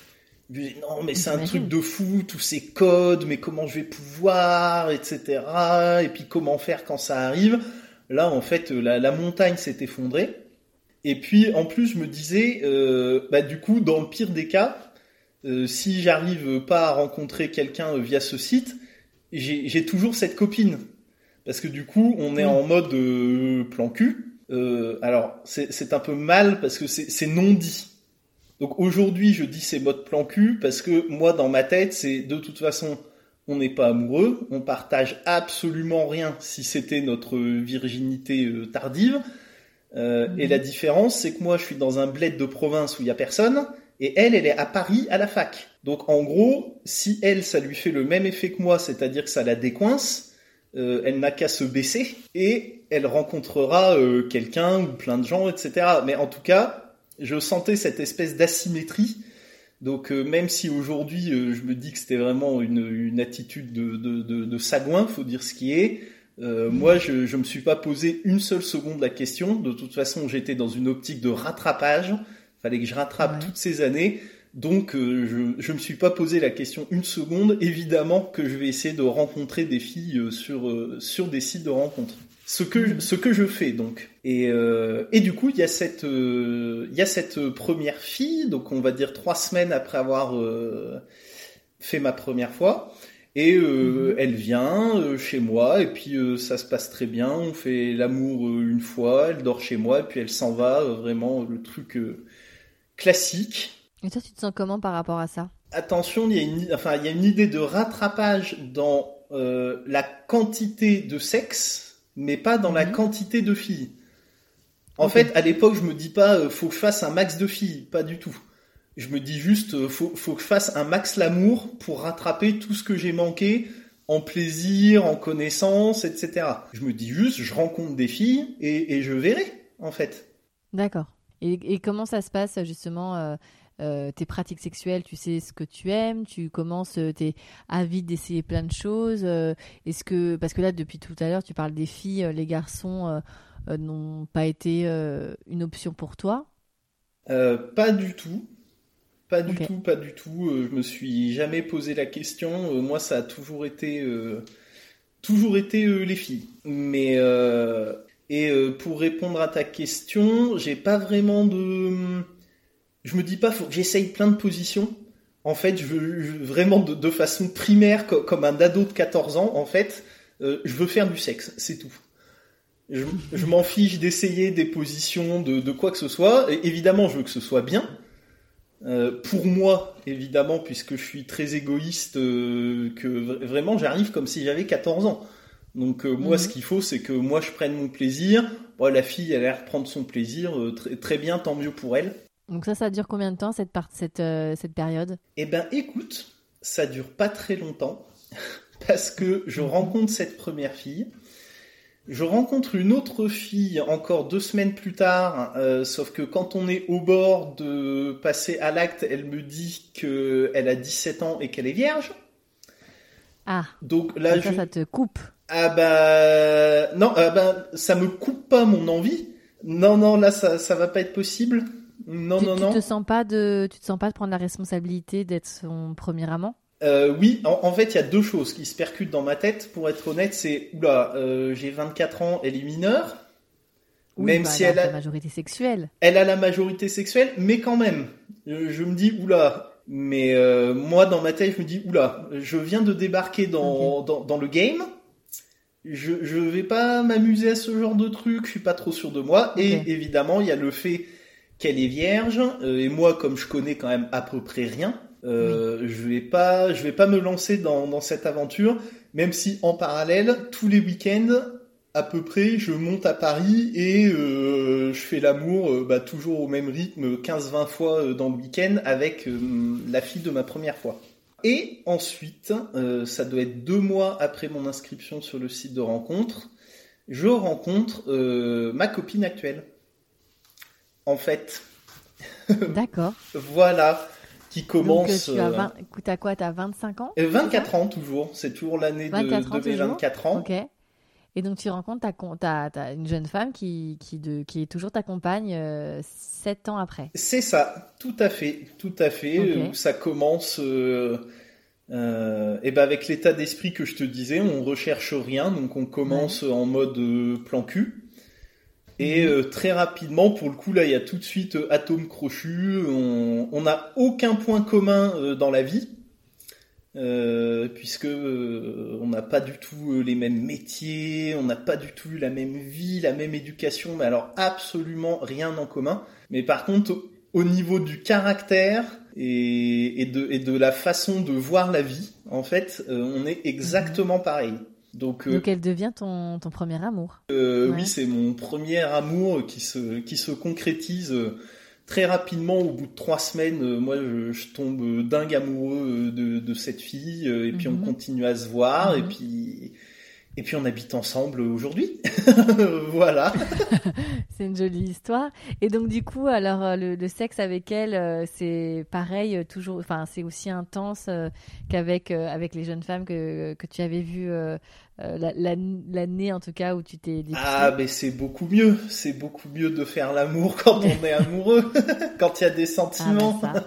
Je me disais, non mais c'est un truc de fou tous ces codes mais comment je vais pouvoir etc et puis comment faire quand ça arrive. Là en fait la, la montagne s'est effondrée et puis en plus je me disais euh, bah du coup dans le pire des cas euh, si j'arrive pas à rencontrer quelqu'un via ce site J'ai, j'ai toujours cette copine parce que du coup on est mmh. en mode euh, plan cul. Euh, alors c'est, c'est un peu mal parce que c'est, c'est non dit. Donc aujourd'hui je dis c'est mode plan cul parce que moi dans ma tête c'est de toute façon on n'est pas amoureux, on partage absolument rien si c'était notre virginité euh, tardive. Euh, mmh. Et la différence c'est que moi je suis dans un bled de province où il y a personne. Et elle, elle est à Paris à la fac. Donc en gros, si elle, ça lui fait le même effet que moi, c'est-à-dire que ça la décoince, euh, elle n'a qu'à se baisser et elle rencontrera euh, quelqu'un ou plein de gens, et cetera. Mais en tout cas, je sentais cette espèce d'asymétrie. Donc euh, même si aujourd'hui, euh, je me dis que c'était vraiment une, une attitude de, de, de, de sagouin, faut dire ce qui est, euh, mmh. moi, je, je me suis pas posé une seule seconde la question. De toute façon, j'étais dans une optique de rattrapage. Fallait que je rattrape ouais. toutes ces années, donc euh, je je me suis pas posé la question une seconde. Évidemment que je vais essayer de rencontrer des filles euh, sur euh, sur des sites de rencontres. Ce que mmh. ce que je fais donc. Et euh, et du coup il y a cette euh, il y a cette première fille, donc on va dire trois semaines après avoir euh, fait ma première fois. Et euh, mmh. elle vient euh, chez moi et puis euh, ça se passe très bien. On fait l'amour euh, une fois, elle dort chez moi et puis elle s'en va. Euh, vraiment le truc euh, classique. Et toi, tu te sens comment par rapport à ça ? Attention, il y a une, enfin, il y a une idée de rattrapage dans euh, la quantité de sexe, mais pas dans mmh. la quantité de filles. En okay. fait, à l'époque, je me dis pas, euh, faut que je fasse un max de filles, pas du tout. Je me dis juste, euh, faut, faut que je fasse un max l'amour pour rattraper tout ce que j'ai manqué en plaisir, en connaissance, et cetera. Je me dis juste, je rencontre des filles et, et je verrai, en fait. D'accord. Et, et comment ça se passe justement euh, euh, tes pratiques sexuelles, tu sais ce que tu aimes, tu commences, euh, t'es avide d'essayer plein de choses. Euh, est-ce que parce que là depuis tout à l'heure tu parles des filles, euh, les garçons euh, euh, n'ont pas été euh, une option pour toi ? euh, Pas du tout, pas du okay. tout, pas du tout. Euh, je me suis jamais posé la question. Euh, moi ça a toujours été, euh, toujours été euh, les filles. Mais euh, Et euh, pour répondre à ta question, j'ai pas vraiment de... Je me dis pas, faut que j'essaye plein de positions. En fait, je veux, je, vraiment de, de façon primaire, co- comme un ado de quatorze ans, en fait, euh, je veux faire du sexe, c'est tout. Je, je m'en fiche d'essayer des positions, de, de quoi que ce soit. Et évidemment, je veux que ce soit bien. Euh, pour moi, évidemment, puisque je suis très égoïste, euh, que vraiment j'arrive comme si j'avais quatorze ans. Donc euh, moi, mmh. ce qu'il faut, c'est que moi, je prenne mon plaisir. Bon, la fille, elle a l'air de prendre son plaisir. Euh, très, très bien, tant mieux pour elle. Donc ça, ça dure combien de temps, cette, part, cette, euh, cette période ? Eh ben, écoute, ça dure pas très longtemps. Parce que je mmh. rencontre cette première fille. Je rencontre une autre fille encore deux semaines plus tard. Euh, sauf que quand on est au bord de passer à l'acte, elle me dit qu'elle a dix-sept ans et qu'elle est vierge. Ah, donc là, ça, je... ça te coupe. Ah bah non, ah bah ça me coupe pas mon envie. Non non, là ça ça va pas être possible. Non tu, non tu non. te sens pas de, tu te sens pas de prendre la responsabilité d'être son premier amant? Euh, oui, en, en fait, il y a deux choses qui se percutent dans ma tête. Pour être honnête, c'est oula, euh, j'ai vingt-quatre ans, elle est mineure. Oui, même bah, si elle elle a a la majorité sexuelle. elle a la majorité sexuelle, mais quand même, je, je me dis oula. Mais euh, moi, dans ma tête, je me dis oula, je viens de débarquer dans Ok. dans, dans le game. Je je vais pas m'amuser à ce genre de truc. Je suis pas trop sûr de moi. Ok. Et évidemment, il y a le fait qu'elle est vierge. euh, et moi, comme je connais quand même à peu près rien, euh, je vais pas je vais pas me lancer dans dans cette aventure. Même si en parallèle, tous les week-ends, à peu près, je monte à Paris et euh, je fais l'amour euh, bah, toujours au même rythme, quinze vingt fois euh, dans le week-end avec euh, la fille de ma première fois. Et ensuite, euh, ça doit être deux mois après mon inscription sur le site de rencontre, je rencontre euh, ma copine actuelle. En fait, D'accord. voilà, qui Donc, commence... euh, tu as euh, vingt, écoute, à quoi, t'as vingt-cinq ans? euh, C'est ça? vingt-quatre ans toujours, c'est toujours l'année de, vingt-quatre de ans mes toujours? vingt-quatre ans. Ok. Et donc, tu rencontres ta, con- ta, ta- une jeune femme qui, qui, de, qui est toujours ta compagne euh, sept ans après. C'est ça, tout à fait, tout à fait, Ok. euh, où ça commence euh, euh, et ben avec l'état d'esprit que je te disais, on recherche rien, donc on commence en mode euh, plan cul. Et Mhm. euh, très rapidement, pour le coup, là, il y a tout de suite euh, atome crochu, on on n'a aucun point commun euh, dans la vie. Euh, puisque euh, on n'a pas du tout euh, les mêmes métiers, on n'a pas du tout eu la même vie, la même éducation, mais alors absolument rien en commun. Mais par contre, au, au niveau du caractère et, et, de, et de la façon de voir la vie, en fait, euh, on est exactement pareil. Donc, euh, Donc, elle devient ton, ton premier amour. euh, Ouais. oui, c'est mon premier amour qui se, qui se concrétise euh, très rapidement. Au bout de trois semaines, euh, moi, je, je tombe dingue amoureux euh, de, de cette fille. euh, et puis, on Mhm. continue à se voir. Et Mhm. puis, et puis, on habite ensemble aujourd'hui. Voilà. C'est une jolie histoire. Et donc, du coup, alors, euh, le, le sexe avec elle, euh, c'est pareil, euh, toujours, enfin, c'est aussi intense euh, qu'avec euh, avec les jeunes femmes que, que tu avais vues euh, euh, la- la- l'année, en tout cas, où tu t'es Ah, dépistée. mais c'est beaucoup mieux. C'est beaucoup mieux de faire l'amour quand on est amoureux, quand il y a des Ah, bah sentiments. ça.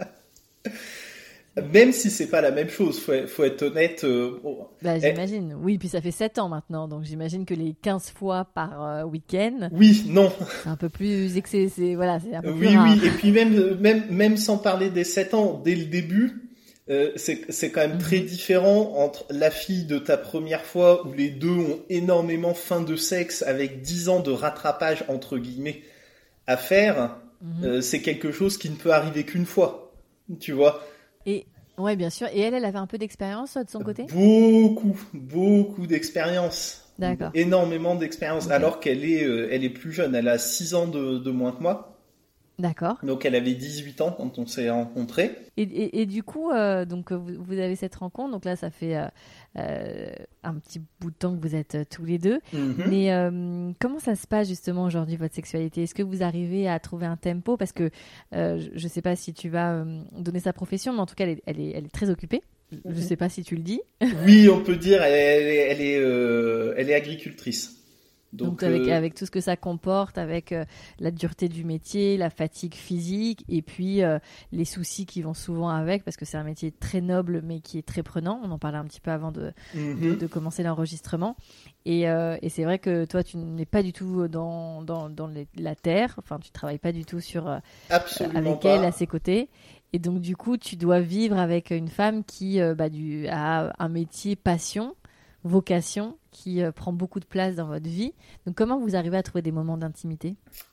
Même si c'est pas la même chose, faut, faut être honnête. euh, bon, Bah, eh, j'imagine. Oui, puis ça fait sept ans maintenant, donc j'imagine que les quinze fois par euh, week-end, oui, non. c'est un peu plus excès, c'est voilà, c'est un peu plus Oui, rare. oui, et puis même, même, même sans parler des sept ans, dès le début, euh, c'est, c'est quand même très Mhm. différent entre la fille de ta première fois où les deux ont énormément faim de sexe avec dix ans de rattrapage, entre guillemets, à faire. Mhm. Euh, c'est quelque chose qui ne peut arriver qu'une fois, tu vois. Et ouais, bien sûr. Et elle, elle avait un peu d'expérience euh, de son côté? Beaucoup, beaucoup d'expérience. D'accord. Énormément d'expérience, Ok. alors qu'elle est, euh, elle est plus jeune. Elle a six ans de, de moins que moi. D'accord. Donc elle avait dix-huit ans quand on s'est rencontrés. Et, et, et du coup, euh, donc euh, vous, vous avez cette rencontre. Donc là, ça fait euh, euh, un petit bout de temps que vous êtes euh, tous les deux. Mhm. Mais euh, comment ça se passe justement aujourd'hui votre sexualité? Est-ce que vous arrivez à trouver un tempo? Parce que euh, je ne sais pas si tu vas euh, donner sa profession, mais en tout cas, elle est, elle est, elle est très occupée. Je ne sais pas si tu le dis. Oui, on peut dire, elle, elle est, elle est, euh, elle est agricultrice. Donc, Donc, avec, euh, avec tout ce que ça comporte, avec euh, la dureté du métier, la fatigue physique et puis euh, les soucis qui vont souvent avec, parce que c'est un métier très noble mais qui est très prenant. On en parlait un petit peu avant de, mhm. de, de commencer l'enregistrement. Et, euh, et c'est vrai que toi, tu n'es pas du tout dans, dans, dans les- la terre, enfin, tu travailles pas du tout sur, euh, Absolument avec pas. elle à ses côtés. Et donc, du coup, tu dois vivre avec une femme qui euh, bah, du, a un métier passion, vocation, qui euh, prend beaucoup de place dans votre vie. Donc, comment vous arrivez à trouver des moments d'intimité?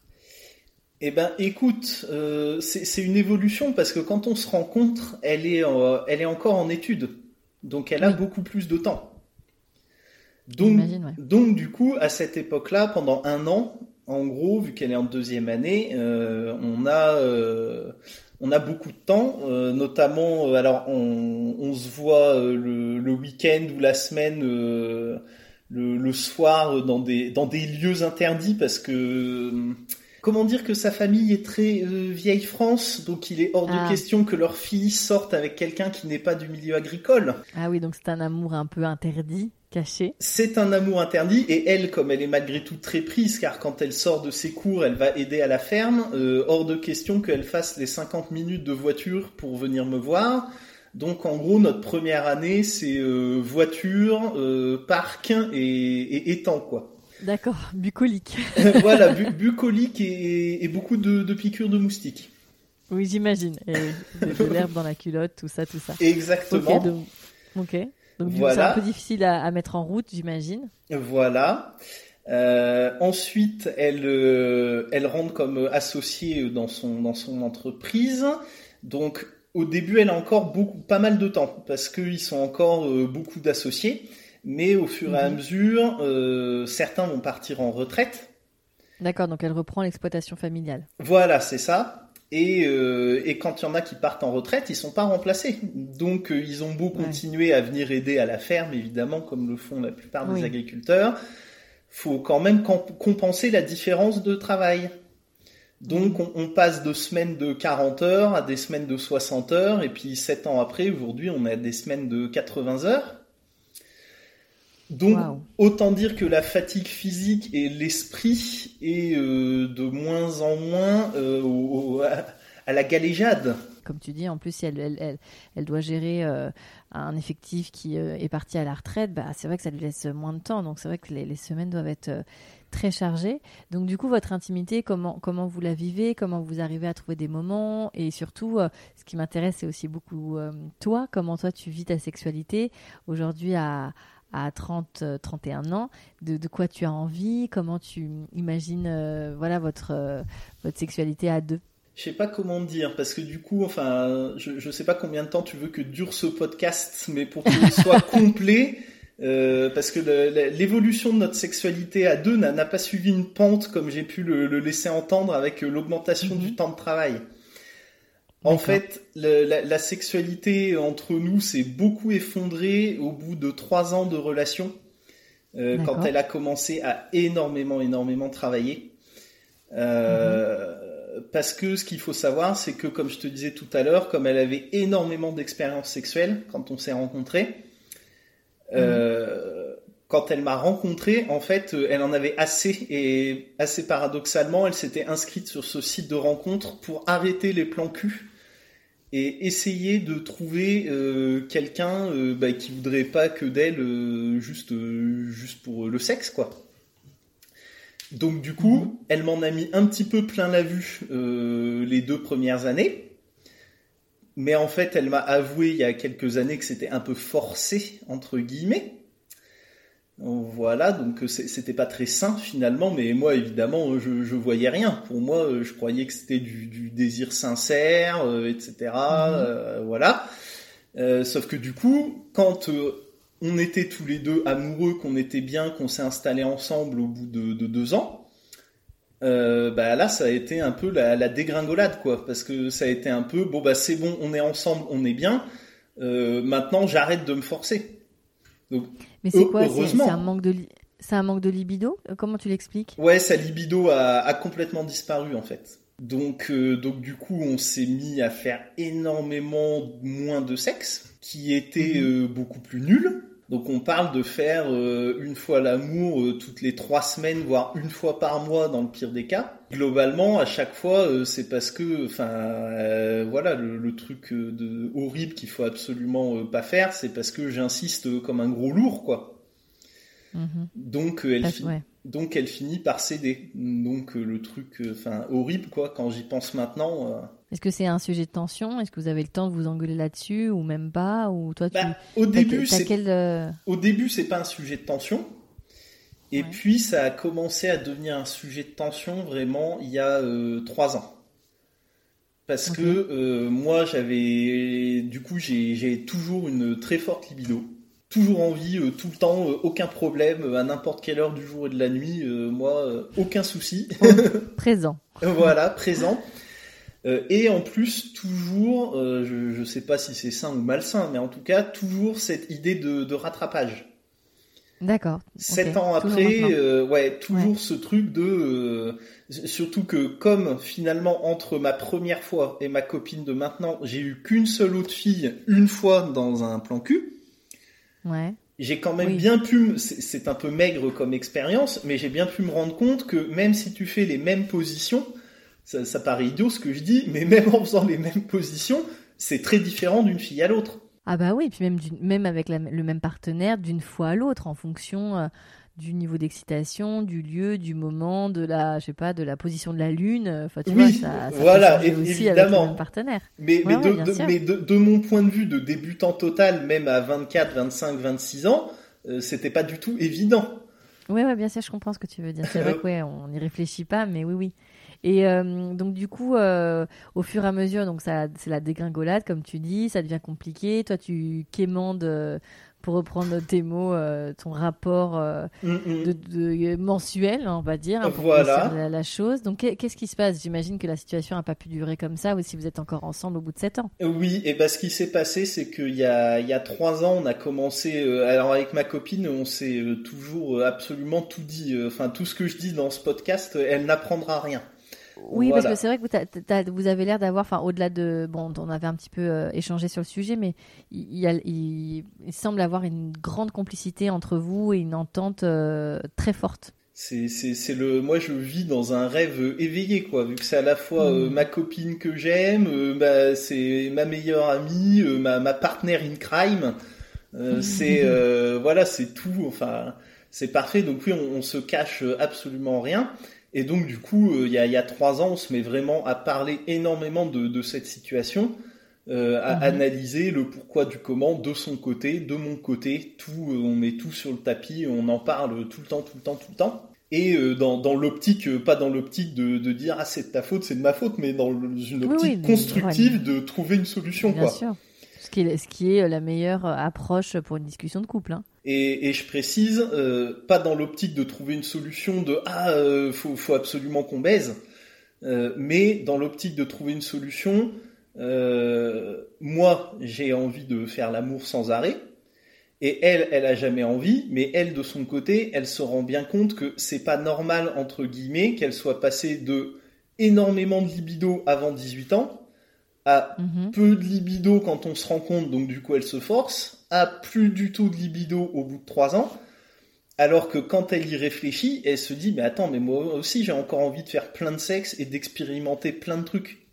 Eh ben, écoute, euh, c'est, c'est une évolution parce que quand on se rencontre, elle est, euh, elle est encore en études. Donc, elle a Oui. beaucoup plus de temps. Donc, J'imagine, ouais. donc, du coup, à cette époque-là, pendant un an, en gros, vu qu'elle est en deuxième année, euh, on a, euh, on a beaucoup de temps, euh, notamment, euh, alors, on, on se voit euh, le, le week-end ou la semaine, euh, le, le soir, euh, dans des, dans des lieux interdits, parce que, euh, comment dire que sa famille est très euh, vieille France, donc il est hors de Ah. question que leur fille sorte avec quelqu'un qui n'est pas du milieu agricole. Ah oui, donc c'est un amour un peu interdit. caché. C'est un amour interdit, et elle, comme elle est malgré tout très prise, car quand elle sort de ses cours, elle va aider à la ferme, euh, hors de question qu'elle fasse les cinquante minutes de voiture pour venir me voir. Donc en gros, notre première année, c'est euh, voiture, euh, parc et, et étang, quoi. D'accord, bucolique. Voilà, bu- bucolique et, et beaucoup de, de piqûres de moustiques. Oui, j'imagine. Et de, de l'herbe dans la culotte, tout ça, tout ça. Exactement. Ok, donc, okay. donc du Voilà. coup, c'est un peu difficile à, à mettre en route, j'imagine. Voilà. Euh, ensuite, elle, euh, elle rentre comme associée dans son, dans son entreprise. Donc, au début, elle a encore beaucoup, pas mal de temps, parce qu'ils sont encore euh, beaucoup d'associés. Mais au fur et à mesure, euh, certains vont partir en retraite. D'accord, donc elle reprend l'exploitation familiale. Voilà, c'est ça. Et, euh, et quand il y en a qui partent en retraite, ils sont pas remplacés. Donc, euh, ils ont beau continuer ouais. à venir aider à la ferme, évidemment, comme le font la plupart des oui. agriculteurs. Faut quand même comp- compenser la différence de travail. Donc, on, on passe de semaines de quarante heures à des semaines de soixante heures, et puis sept ans après, aujourd'hui, on a des semaines de quatre-vingts heures. Donc, wow. autant dire que la fatigue physique et l'esprit est euh, de moins en moins euh, au, au, à, à la galéjade. Comme tu dis, en plus, elle, elle, elle, elle doit gérer euh, un effectif qui euh, est parti à la retraite. Bah, c'est vrai que ça lui laisse moins de temps. Donc, c'est vrai que les, les semaines doivent être euh, très chargées. Donc, du coup, votre intimité, comment, comment vous la vivez? Comment vous arrivez à trouver des moments? Et surtout, euh, ce qui m'intéresse, c'est aussi beaucoup euh, toi. Comment toi, tu vis ta sexualité aujourd'hui à... à trente, trente et un ans, de, de quoi tu as envie, comment tu imagines euh, voilà, votre, euh, votre sexualité à deux? Je sais pas comment dire, parce que du coup, enfin, je, je sais pas combien de temps tu veux que dure ce podcast, mais pour qu'il soit complet, euh, parce que le, l'évolution de notre sexualité à deux n'a, n'a pas suivi une pente comme j'ai pu le, le laisser entendre avec l'augmentation mm-hmm. du temps de travail. En D'accord. fait, le, la, la sexualité entre nous s'est beaucoup effondrée au bout de trois ans de relation, euh, quand elle a commencé à énormément, énormément travailler. Euh, mm-hmm. Parce que ce qu'il faut savoir, c'est que, comme je te disais tout à l'heure, comme elle avait énormément d'expérience sexuelle quand on s'est rencontrés, mm-hmm. euh, quand elle m'a rencontré, en fait, elle en avait assez, et assez paradoxalement, elle s'était inscrite sur ce site de rencontre pour arrêter les plans cul et essayer de trouver euh, quelqu'un euh, bah, qui voudrait pas que d'elle euh, juste euh, juste pour le sexe, quoi. Donc du coup, mmh. elle m'en a mis un petit peu plein la vue euh, les deux premières années, mais en fait, elle m'a avoué il y a quelques années que c'était un peu forcé entre guillemets. Voilà, donc c'était pas très sain finalement, mais moi évidemment je, je voyais rien. Pour moi, je croyais que c'était du, du désir sincère, euh, et cetera. Mmh. Euh, voilà. Euh, sauf que du coup, quand euh, on était tous les deux amoureux, qu'on était bien, qu'on s'est installés ensemble au bout de, de deux ans, euh, bah là ça a été un peu la, la dégringolade, quoi, parce que ça a été un peu bon bah c'est bon, on est ensemble, on est bien. Euh, maintenant j'arrête de me forcer. Donc, mais c'est quoi c'est, c'est un manque de li- c'est un manque de libido? Comment tu l'expliques? Ouais, sa libido a, a complètement disparu en fait. Donc, euh, donc du coup, on s'est mis à faire énormément moins de sexe, qui était mmh. euh, beaucoup plus nul. Donc on parle de faire euh, une fois l'amour euh, toutes les trois semaines, voire une fois par mois dans le pire des cas. Globalement, à chaque fois, euh, c'est parce que, enfin, euh, voilà, le, le truc euh, de, horrible qu'il faut absolument euh, pas faire, c'est parce que j'insiste euh, comme un gros lourd, quoi. Mmh. Donc, euh, elle fi- ouais. donc elle finit par céder. Donc euh, le truc, enfin, euh, horrible, quoi. Quand j'y pense maintenant. Euh... Est-ce que c'est un sujet de tension? Est-ce que vous avez le temps de vous engueuler là-dessus ou même pas? Ou toi, tu bah, au début, t'as, t'as c'est quel, euh... au début, c'est pas un sujet de tension. Et ouais. puis, ça a commencé à devenir un sujet de tension vraiment il y a euh, trois ans. Parce okay. que euh, moi, j'avais, du coup, j'ai, j'ai toujours une très forte libido. Toujours envie, euh, tout le temps, euh, aucun problème, euh, à n'importe quelle heure du jour et de la nuit, euh, moi, euh, aucun souci. Présent. Voilà, présent. Euh, et en plus, toujours, euh, je ne sais pas si c'est sain ou malsain, mais en tout cas, toujours cette idée de, de rattrapage. D'accord. Sept okay. ans après, euh, ouais, toujours ouais. ce truc de... Euh, surtout que comme finalement, entre ma première fois et ma copine de maintenant, j'ai eu qu'une seule autre fille, une fois dans un plan cul, ouais. j'ai quand même Oui. bien pu, me- c'est, c'est un peu maigre comme expérience, mais j'ai bien pu me rendre compte que même si tu fais les mêmes positions, ça, ça paraît idiot ce que je dis, mais même en faisant les mêmes positions, c'est très différent d'une fille à l'autre. Ah bah oui, puis même, d'une- même avec la- le même partenaire, d'une fois à l'autre, en fonction euh, du niveau d'excitation, du lieu, du moment, de la, je sais pas, de la position de la lune. Enfin, tu Oui, vois, ça, ça voilà, peut changer é- aussi avec le évidemment. même partenaire. Mais, Ouais, mais, ouais, de, bien de- sûr. mais de, de mon point de vue de débutant total, même à vingt-quatre, vingt-cinq, vingt-six ans, euh, c'était pas du tout évident. Oui, ouais, bien sûr, je comprends ce que tu veux dire. C'est vrai que ouais, on n'y réfléchit pas, mais oui, oui. Et euh, donc du coup, euh, au fur et à mesure, donc ça, c'est la dégringolade, comme tu dis, ça devient compliqué. Toi, tu quémandes, euh, pour reprendre tes mots, euh, ton rapport euh, Mm, mm. de, de- mensuel, on va dire, hein, pour Voilà. grossir la, la chose. Donc qu'est- qu'est-ce qui se passe? J'imagine que la situation n'a pas pu durer comme ça, ou si vous êtes encore ensemble au bout de sept ans. Oui, et ben ce qui s'est passé, c'est qu'il y a, il y a trois ans, on a commencé. euh, alors avec ma copine, on s'est euh, toujours euh, absolument tout dit. euh, Enfin, tout ce que je dis dans ce podcast, euh, elle n'apprendra rien. Oui, Voilà. parce que c'est vrai que vous, t'as- t'as- vous avez l'air d'avoir, enfin, au-delà de, bon, on avait un petit peu euh, échangé sur le sujet, mais il, il, y a- il- il semble avoir une grande complicité entre vous et une entente euh, très forte. C'est, c'est, c'est le. Moi, je vis dans un rêve euh, éveillé, quoi. Vu que c'est à la fois euh, Mm. ma copine que j'aime, euh, bah, c'est ma meilleure amie, euh, ma, ma partner in crime. Euh, c'est euh, voilà, c'est tout. Enfin, c'est parfait. Donc oui, on, on se cache absolument rien. Et donc du coup, euh, il y a, il y a trois ans, on se met vraiment à parler énormément de, de cette situation, euh, à Mhm. analyser le pourquoi du comment de son côté, de mon côté. Tout, euh, on met tout sur le tapis, on en parle tout le temps, tout le temps, tout le temps. Et euh, dans, dans l'optique, euh, pas dans l'optique de, de dire ah c'est de ta faute, c'est de ma faute, mais dans le- une Oui, optique oui, de- constructive de trouver une solution, Bien quoi. sûr. Ce qui est, ce qui est la meilleure approche pour une discussion de couple. Hein. Et, et je précise, euh, pas dans l'optique de trouver une solution de ah euh, faut, faut absolument qu'on baise, euh, mais dans l'optique de trouver une solution. Euh, moi, j'ai envie de faire l'amour sans arrêt, et elle, elle a jamais envie, mais elle de son côté, elle se rend bien compte que c'est pas normal entre guillemets qu'elle soit passée de énormément de libido avant dix-huit ans à Mhm. peu de libido quand on se rend compte, donc du coup elle se force, à plus du tout de libido au bout de trois ans, alors que quand elle y réfléchit, elle se dit, mais attends, mais moi aussi j'ai encore envie de faire plein de sexe et d'expérimenter plein de trucs.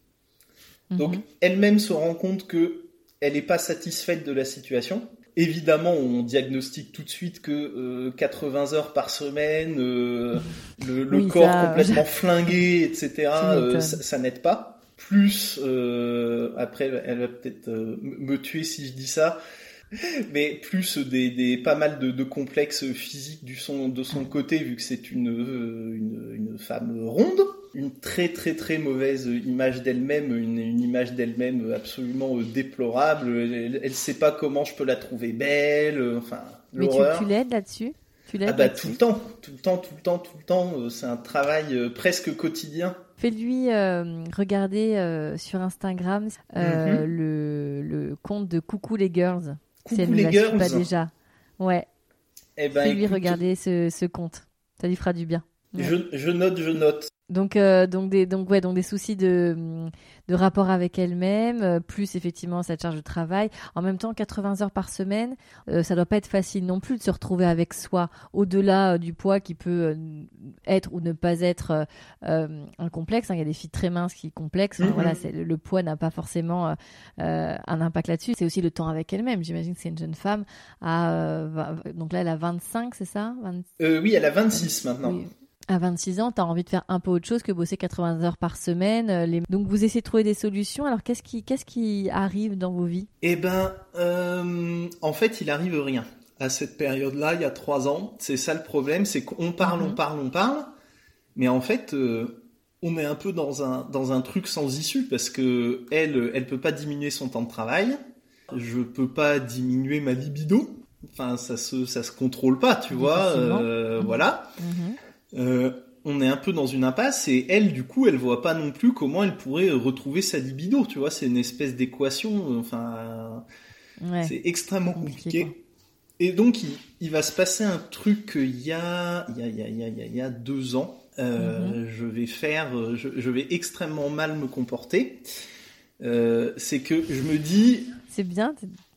Donc Mhm. elle-même se rend compte que elle n'est pas satisfaite de la situation. Évidemment, on diagnostique tout de suite que euh, quatre-vingts heures par semaine, euh, le, le Oui, corps ça, complètement flingué, et cetera, Tu euh, m'étonnes. ça, ça n'aide pas. Plus, euh, après, elle va peut-être euh, me tuer si je dis ça, mais plus des, des pas mal de, de complexes physiques du son, de son côté, vu que c'est une, euh, une, une femme ronde, une très très très mauvaise image d'elle-même, une, une image d'elle-même absolument euh, déplorable. Elle, elle sait pas comment je peux la trouver belle, euh, enfin Mais tu, l'horreur. tu l'aides là-dessus? Tu l'aides Ah bah là-dessus tout le temps, tout le temps, tout le temps, tout le temps. euh, C'est un travail euh, presque quotidien. Fais-lui euh, regarder euh, sur Instagram euh, Mhm. le, le compte de Coucou les Girls. si Coucou elle ne les la suit girls. pas déjà. Ouais, Eh ben, fais-lui écoute, regarder ce, ce compte. Ça lui fera du bien. Ouais. Je, je note, je note. Donc, euh, donc, des, donc, ouais, donc des soucis de, de rapport avec elle-même, euh, plus effectivement cette charge de travail. En même temps, quatre-vingts heures par semaine, euh, ça doit pas être facile non plus de se retrouver avec soi, au-delà euh, du poids qui peut euh, être ou ne pas être euh, euh, un complexe. Hein. Il y a des filles très minces qui complexent. Enfin, Mhm. voilà, c'est, le, le poids n'a pas forcément euh, euh, un impact là-dessus. C'est aussi le temps avec elle-même. J'imagine que c'est une jeune femme. À, euh, vingt donc là, elle a vingt-cinq, c'est ça vingt Euh, oui, elle a vingt-six maintenant. Oui. À vingt-six ans, tu as envie de faire un peu autre chose que bosser quatre-vingts heures par semaine. euh, les- Donc, vous essayez de trouver des solutions. Alors, qu'est-ce qui, qu'est-ce qui arrive dans vos vies? Eh ben, euh, en fait, il arrive rien. À cette période-là, il y a trois ans, c'est ça le problème, c'est qu'on parle, on Mhm. parle, on parle, mais en fait, euh, on est un peu dans un dans un truc sans issue parce que elle, elle peut pas diminuer son temps de travail, je peux pas diminuer ma libido. Enfin, ça se ça se contrôle pas, tu vois. Difficilement. euh, Mhm. Voilà. Mhm. Euh, on est un peu dans une impasse et elle, du coup, elle voit pas non plus comment elle pourrait retrouver sa libido, tu vois. C'est une espèce d'équation. Enfin, Ouais. c'est extrêmement Compliqué, compliqué. Et donc, il, il va se passer un truc il y a, il y a, il y a, il y a, il y a, il y a deux ans. Euh, je vais faire, je, je vais extrêmement mal me comporter. Euh, c'est que je me dis, C'est bien. t'es-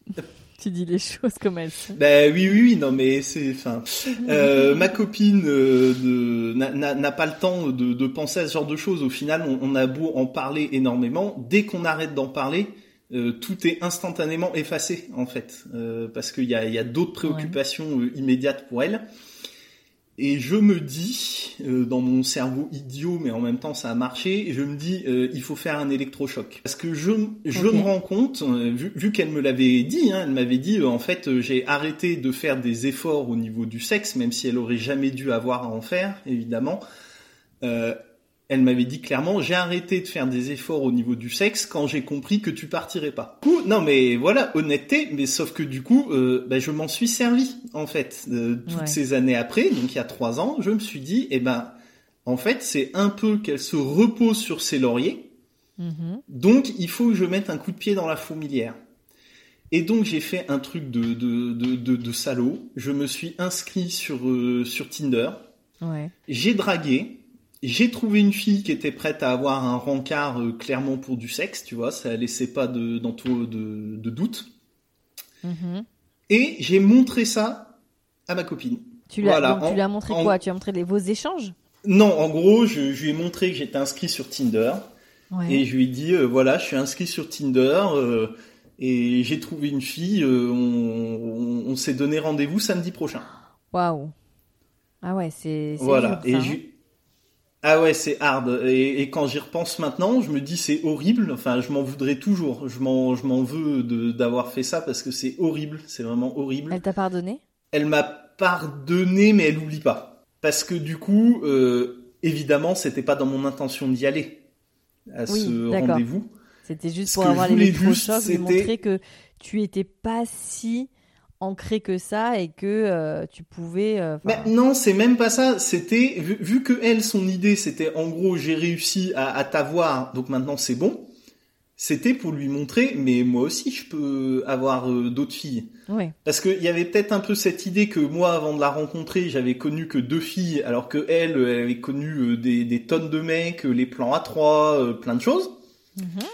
Tu dis les choses comme elles sont. Ben oui, oui, oui, non, mais c'est, enfin, euh, ma copine euh, de, n'a, n'a, n'a pas le temps de, de penser à ce genre de choses. Au final, on, on a beau en parler énormément, dès qu'on arrête d'en parler, euh, tout est instantanément effacé, en fait, euh, parce qu'il y a, il y a d'autres préoccupations ouais. euh, immédiates pour elle. Et je me dis, euh, dans mon cerveau idiot, mais en même temps ça a marché, je me dis, euh, il faut faire un électrochoc. Parce que je, je okay. me rends compte, euh, vu, vu qu'elle me l'avait dit, hein, elle m'avait dit, euh, en fait, euh, j'ai arrêté de faire des efforts au niveau du sexe, même si elle aurait jamais dû avoir à en faire, évidemment. Euh, elle m'avait dit clairement, j'ai arrêté de faire des efforts au niveau du sexe quand j'ai compris que tu partirais pas. Du coup, non mais voilà, honnêteté, mais sauf que du coup, euh, bah, je m'en suis servi en fait. Euh, toutes ouais. ces années après, donc il y a trois ans, je me suis dit, eh ben, en fait, c'est un peu qu'elle se repose sur ses lauriers. Mm-hmm. Donc il faut que je mette un coup de pied dans la fourmilière. Et donc j'ai fait un truc de de de de, de salaud. Je me suis inscrit sur euh, sur Tinder. Ouais. J'ai dragué. J'ai trouvé une fille qui était prête à avoir un rencard euh, clairement pour du sexe, tu vois, ça laissait pas de, d'entour de, de doute. Mm-hmm. Et j'ai montré ça à ma copine. Tu l'as, voilà, donc en, tu lui as montré en... quoi ? Tu as montré les, vos échanges ? Non, en gros, je, je lui ai montré que j'étais inscrit sur Tinder. Ouais. Et je lui ai dit, euh, voilà, je suis inscrit sur Tinder euh, et j'ai trouvé une fille, euh, on, on, on s'est donné rendez-vous samedi prochain. Waouh. Ah ouais, c'est, c'est voilà. dur, ça, et hein. je... Ah ouais, c'est hard. Et, et quand j'y repense maintenant, je me dis c'est horrible. Enfin, je m'en voudrais toujours. Je m'en, je m'en veux de, d'avoir fait ça parce que c'est horrible. C'est vraiment horrible. Elle t'a pardonné ? Elle m'a pardonné, mais elle oublie pas. Parce que du coup, euh, évidemment, c'était pas dans mon intention d'y aller à oui, ce d'accord. rendez-vous. C'était juste pour avoir l'électrochoc, lui montrer que tu étais pas si ancré que ça et que euh, tu pouvais... Euh, Mais non, c'est même pas ça. C'était, vu, vu que elle, son idée, c'était en gros, j'ai réussi à, à t'avoir, donc maintenant c'est bon. C'était pour lui montrer, mais moi aussi, je peux avoir euh, d'autres filles. Oui. Parce qu'il y avait peut-être un peu cette idée que moi, avant de la rencontrer, j'avais connu que deux filles, alors que elle, elle avait connu euh, des, des tonnes de mecs, les plans à trois, euh, plein de choses. Mm-hmm.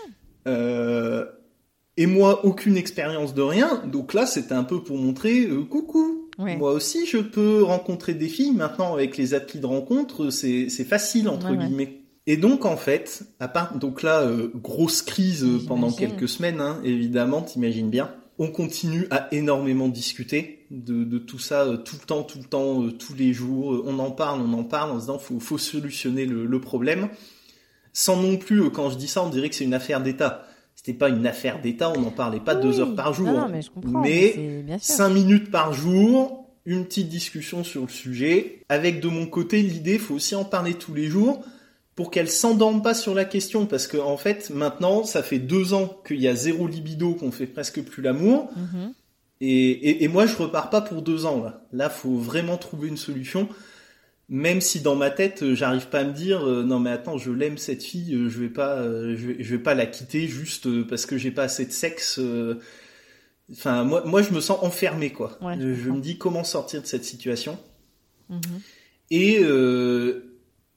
Euh... Et moi, aucune expérience de rien. Donc là, c'était un peu pour montrer, euh, coucou, ouais. moi aussi, je peux rencontrer des filles. Maintenant, avec les applis de rencontre, c'est, c'est facile, entre ouais, guillemets. Ouais. Et donc, en fait, à part, donc là, euh, grosse crise euh, pendant quelques semaines, hein, évidemment, t'imagines bien. On continue à énormément discuter de, de tout ça, euh, tout le temps, tout le temps, euh, tous les jours. Euh, on en parle, on en parle, en se disant, faut, faut solutionner le, le problème. Sans non plus, euh, quand je dis ça, on dirait que c'est une affaire d'État. C'était pas une affaire d'État, on n'en parlait pas oui, deux heures par jour. Non, mais je comprends. Mais, mais bien sûr. cinq minutes par jour, une petite discussion sur le sujet. Avec de mon côté, l'idée, faut aussi en parler tous les jours pour qu'elle s'endorme pas sur la question. Parce que, en fait, maintenant, ça fait deux ans qu'il y a zéro libido, qu'on fait presque plus l'amour. Mm-hmm. Et, et, et moi, je repars pas pour deux ans, là. Là, faut vraiment trouver une solution. Même si dans ma tête, j'arrive pas à me dire euh, non mais attends, je l'aime cette fille, euh, je vais pas, euh, je, vais, je vais pas la quitter juste euh, parce que j'ai pas assez de sexe. Euh... Enfin moi, moi je me sens enfermé quoi. Ouais, je, je, je me dis comment sortir de cette situation. Mm-hmm. Et euh,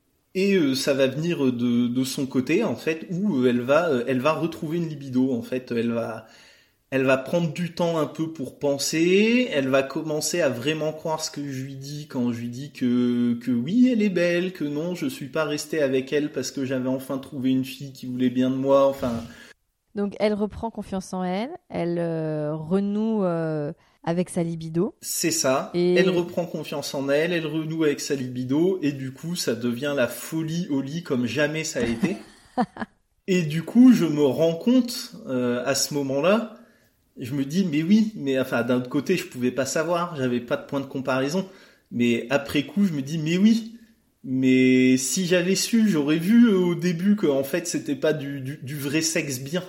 et euh, ça va venir de de son côté en fait où elle va elle va retrouver une libido en fait. Elle va Elle va prendre du temps un peu pour penser, elle va commencer à vraiment croire ce que je lui dis quand je lui dis que, que oui, elle est belle, que non, je suis pas resté avec elle parce que j'avais enfin trouvé une fille qui voulait bien de moi, enfin... Donc elle reprend confiance en elle, elle euh, renoue euh, avec sa libido. C'est ça, et... elle reprend confiance en elle, elle renoue avec sa libido, et du coup ça devient la folie au lit comme jamais ça a été. Et du coup je me rends compte euh, à ce moment-là, je me dis, mais oui, mais enfin, d'un autre côté, je pouvais pas savoir, j'avais pas de point de comparaison. Mais après coup, je me dis, mais oui, mais si j'avais su, j'aurais vu au début que en fait, c'était pas du, du, du vrai sexe bien,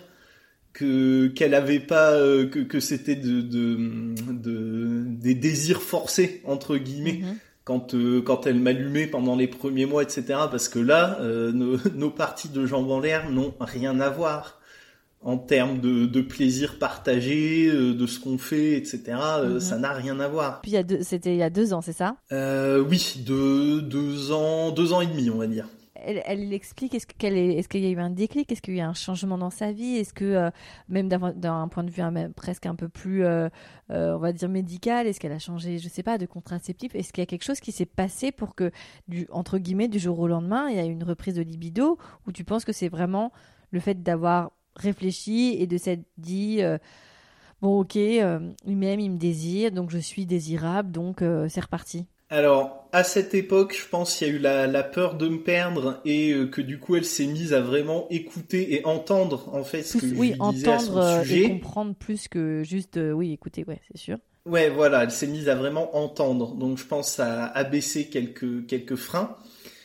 que qu'elle avait pas, euh, que que c'était de, de de des désirs forcés entre guillemets. Mm-hmm. Quand euh, quand elle m'allumait pendant les premiers mois, et cetera. Parce que là, euh, nos, nos parties de jambes en l'air n'ont rien à voir. En termes de, de plaisir partagé, de ce qu'on fait, et cetera, mm-hmm. ça n'a rien à voir. Puis il y a deux, c'était il y a deux ans, c'est ça ? euh, Oui, deux, deux ans, deux ans et demi, on va dire. elle, elle explique, est-ce, qu'elle est, est-ce qu'il y a eu un déclic, est-ce qu'il y a eu un changement dans sa vie, est-ce que, euh, même d'un, d'un point de vue hein, même, presque un peu plus, euh, euh, on va dire médical, est-ce qu'elle a changé, je sais pas, de contraceptif, est-ce qu'il y a quelque chose qui s'est passé pour que, du, entre guillemets, du jour au lendemain, il y a eu une reprise de libido, ou tu penses que c'est vraiment le fait d'avoir réfléchi et de s'être dit... Euh, Bon, ok, euh, il m'aime, il me désire, donc je suis désirable, donc euh, c'est reparti. Alors, à cette époque, je pense qu'il y a eu la, la peur de me perdre et euh, que du coup, elle s'est mise à vraiment écouter et entendre, en fait, ce que Plus, je oui, lui disais à son entendre sujet. et comprendre plus que juste, euh, oui, écouter, ouais, c'est sûr. Ouais, voilà, elle s'est mise à vraiment entendre. Donc, je pense à abaisser quelques, quelques freins.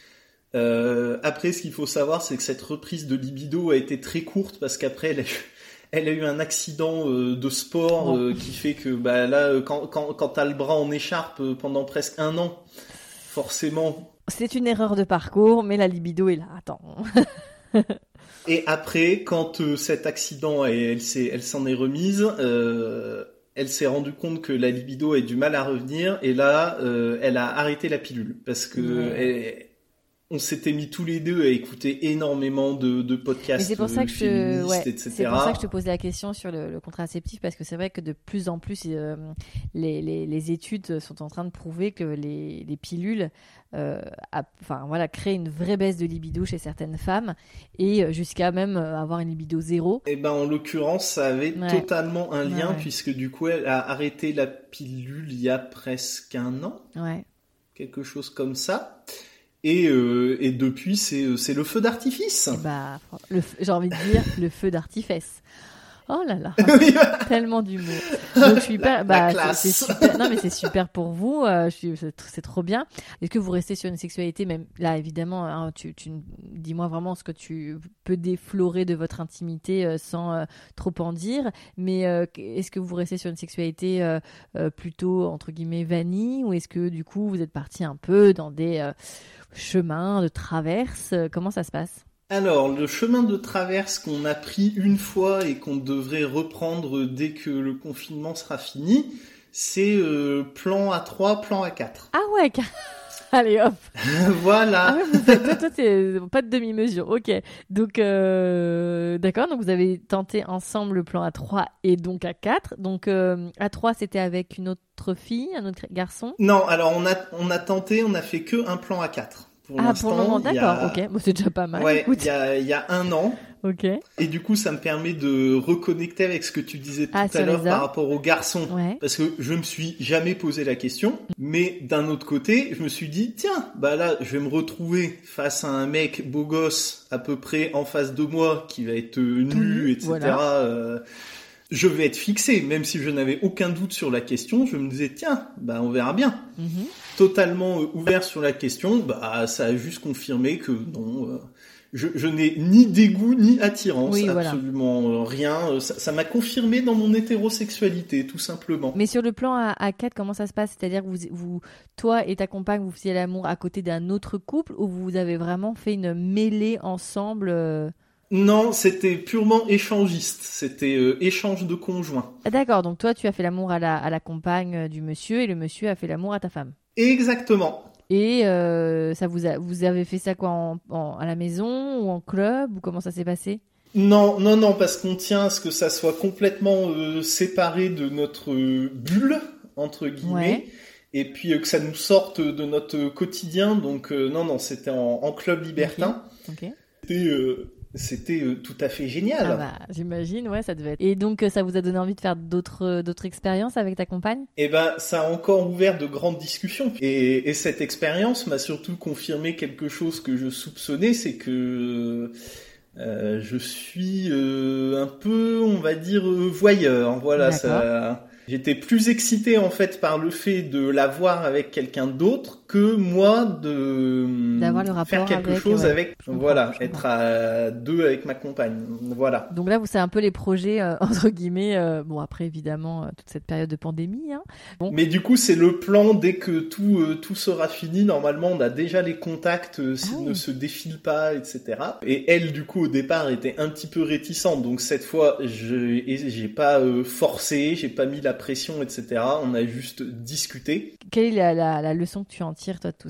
Euh, après, ce qu'il faut savoir, c'est que cette reprise de libido a été très courte parce qu'après, elle a eu... Elle a eu un accident euh, de sport euh, qui fait que bah là, quand quand quand t'as le bras en écharpe euh, pendant presque un an, forcément. C'est une erreur de parcours, mais la libido est là. Attends. Et après, quand euh, cet accident, elle, elle s'est, elle s'en est remise, euh, elle s'est rendue compte que la libido a du mal à revenir, et là, euh, elle a arrêté la pilule parce que. Ouais. Elle, on s'était mis tous les deux à écouter énormément de, de podcasts. Mais c'est pour ça que je, ouais, et cetera. C'est pour ça que je te posais la question sur le, le contraceptif, parce que c'est vrai que de plus en plus, euh, les, les, les études sont en train de prouver que les, les pilules, euh, a, enfin voilà, créent une vraie baisse de libido chez certaines femmes et jusqu'à même avoir une libido zéro. Et ben en l'occurrence, ça avait ouais. totalement un lien ouais, ouais. puisque du coup, elle a arrêté la pilule il y a presque un an, ouais. quelque chose comme ça. Et, euh, et depuis, c'est, c'est le feu d'artifice. Bah, le, j'ai envie de dire le feu d'artifice. Oh là là, tellement d'humour. Donc je suis hyper, bah c'est, c'est super. Non mais c'est super pour vous. Euh, je suis, c'est, c'est trop bien. Est-ce que vous restez sur une sexualité, même là évidemment, hein, tu, tu dis-moi vraiment ce que tu peux déflorer de votre intimité euh, sans euh, trop en dire. Mais euh, est-ce que vous restez sur une sexualité euh, euh, plutôt entre guillemets vanille, ou est-ce que du coup vous êtes parti un peu dans des euh, chemins de traverse? Comment ça se passe? Alors, le chemin de traverse qu'on a pris une fois et qu'on devrait reprendre dès que le confinement sera fini, c'est euh, plan A trois, plan A quatre. Ah ouais, allez hop. Voilà. Ah ouais, vous êtes, toi, toi, t'es pas de demi-mesure, ok. Donc, euh, d'accord, donc vous avez tenté ensemble le plan A trois et donc A quatre. Donc, euh, A trois, c'était avec une autre fille, un autre garçon? Non, alors on a, on a tenté, on a fait que un plan A quatre. Pour ah, pour le moment, d'accord, a... ok. Bon, c'est déjà pas mal. Ouais, il y a, y a un an. Ok. Et du coup, ça me permet de reconnecter avec ce que tu disais tout ah, à l'heure par rapport aux garçons. Ouais. Parce que je me suis jamais posé la question. Mais d'un autre côté, je me suis dit, tiens, bah là, je vais me retrouver face à un mec beau gosse, à peu près en face de moi, qui va être nu, et cetera. Voilà. Euh, je vais être fixé, même si je n'avais aucun doute sur la question. Je me disais, tiens, bah on verra bien. Mm-hmm. Totalement euh, ouvert sur la question, bah ça a juste confirmé que non, euh, je, je n'ai ni dégoût ni attirance, oui, absolument voilà. euh, rien. Ça, ça m'a confirmé dans mon hétérosexualité, tout simplement. Mais sur le plan à, à quatre, comment ça se passe? C'est-à-dire que vous, vous, toi et ta compagne, vous faisiez l'amour à côté d'un autre couple, ou vous avez vraiment fait une mêlée ensemble euh... Non, c'était purement échangiste. C'était euh, échange de conjoints. Ah, d'accord, donc toi tu as fait l'amour à la, à la compagne du monsieur et le monsieur a fait l'amour à ta femme. Exactement. Et euh, ça vous, a, vous avez fait ça quoi en, en, à la maison ou en club, ou comment ça s'est passé? Non, non, non, parce qu'on tient à ce que ça soit complètement euh, séparé de notre euh, bulle, entre guillemets, ouais. Et puis euh, que ça nous sorte de notre quotidien. Donc euh, non, non, c'était en, en club libertin. Ok. okay. C'était... Euh, C'était euh, tout à fait génial. Ah bah, j'imagine, ouais, ça devait être. Et donc, ça vous a donné envie de faire d'autres, euh, d'autres expériences avec ta compagne? Eh ben, ça a encore ouvert de grandes discussions. Et, et cette expérience m'a surtout confirmé quelque chose que je soupçonnais, c'est que euh, je suis euh, un peu, on va dire, euh, voyeur. Voilà, d'accord. Ça. J'étais plus excité en fait par le fait de la voir avec quelqu'un d'autre que moi de d'avoir le rapport faire quelque avec, chose ouais. avec, voilà, être à deux avec ma compagne, voilà. Donc là, vous c'est un peu les projets euh, entre guillemets. Euh, bon après évidemment euh, toute cette période de pandémie. Hein. Bon. Mais du coup c'est le plan dès que tout euh, tout sera fini. Normalement on a déjà les contacts euh, s'ils ah. ne se défilent pas, et cetera. Et elle du coup au départ était un petit peu réticente. Donc cette fois je j'ai pas euh, forcé, j'ai pas mis la pression, et cetera. On a juste discuté. Quelle est la, la, la leçon que tu en tires, toi, de tout ça?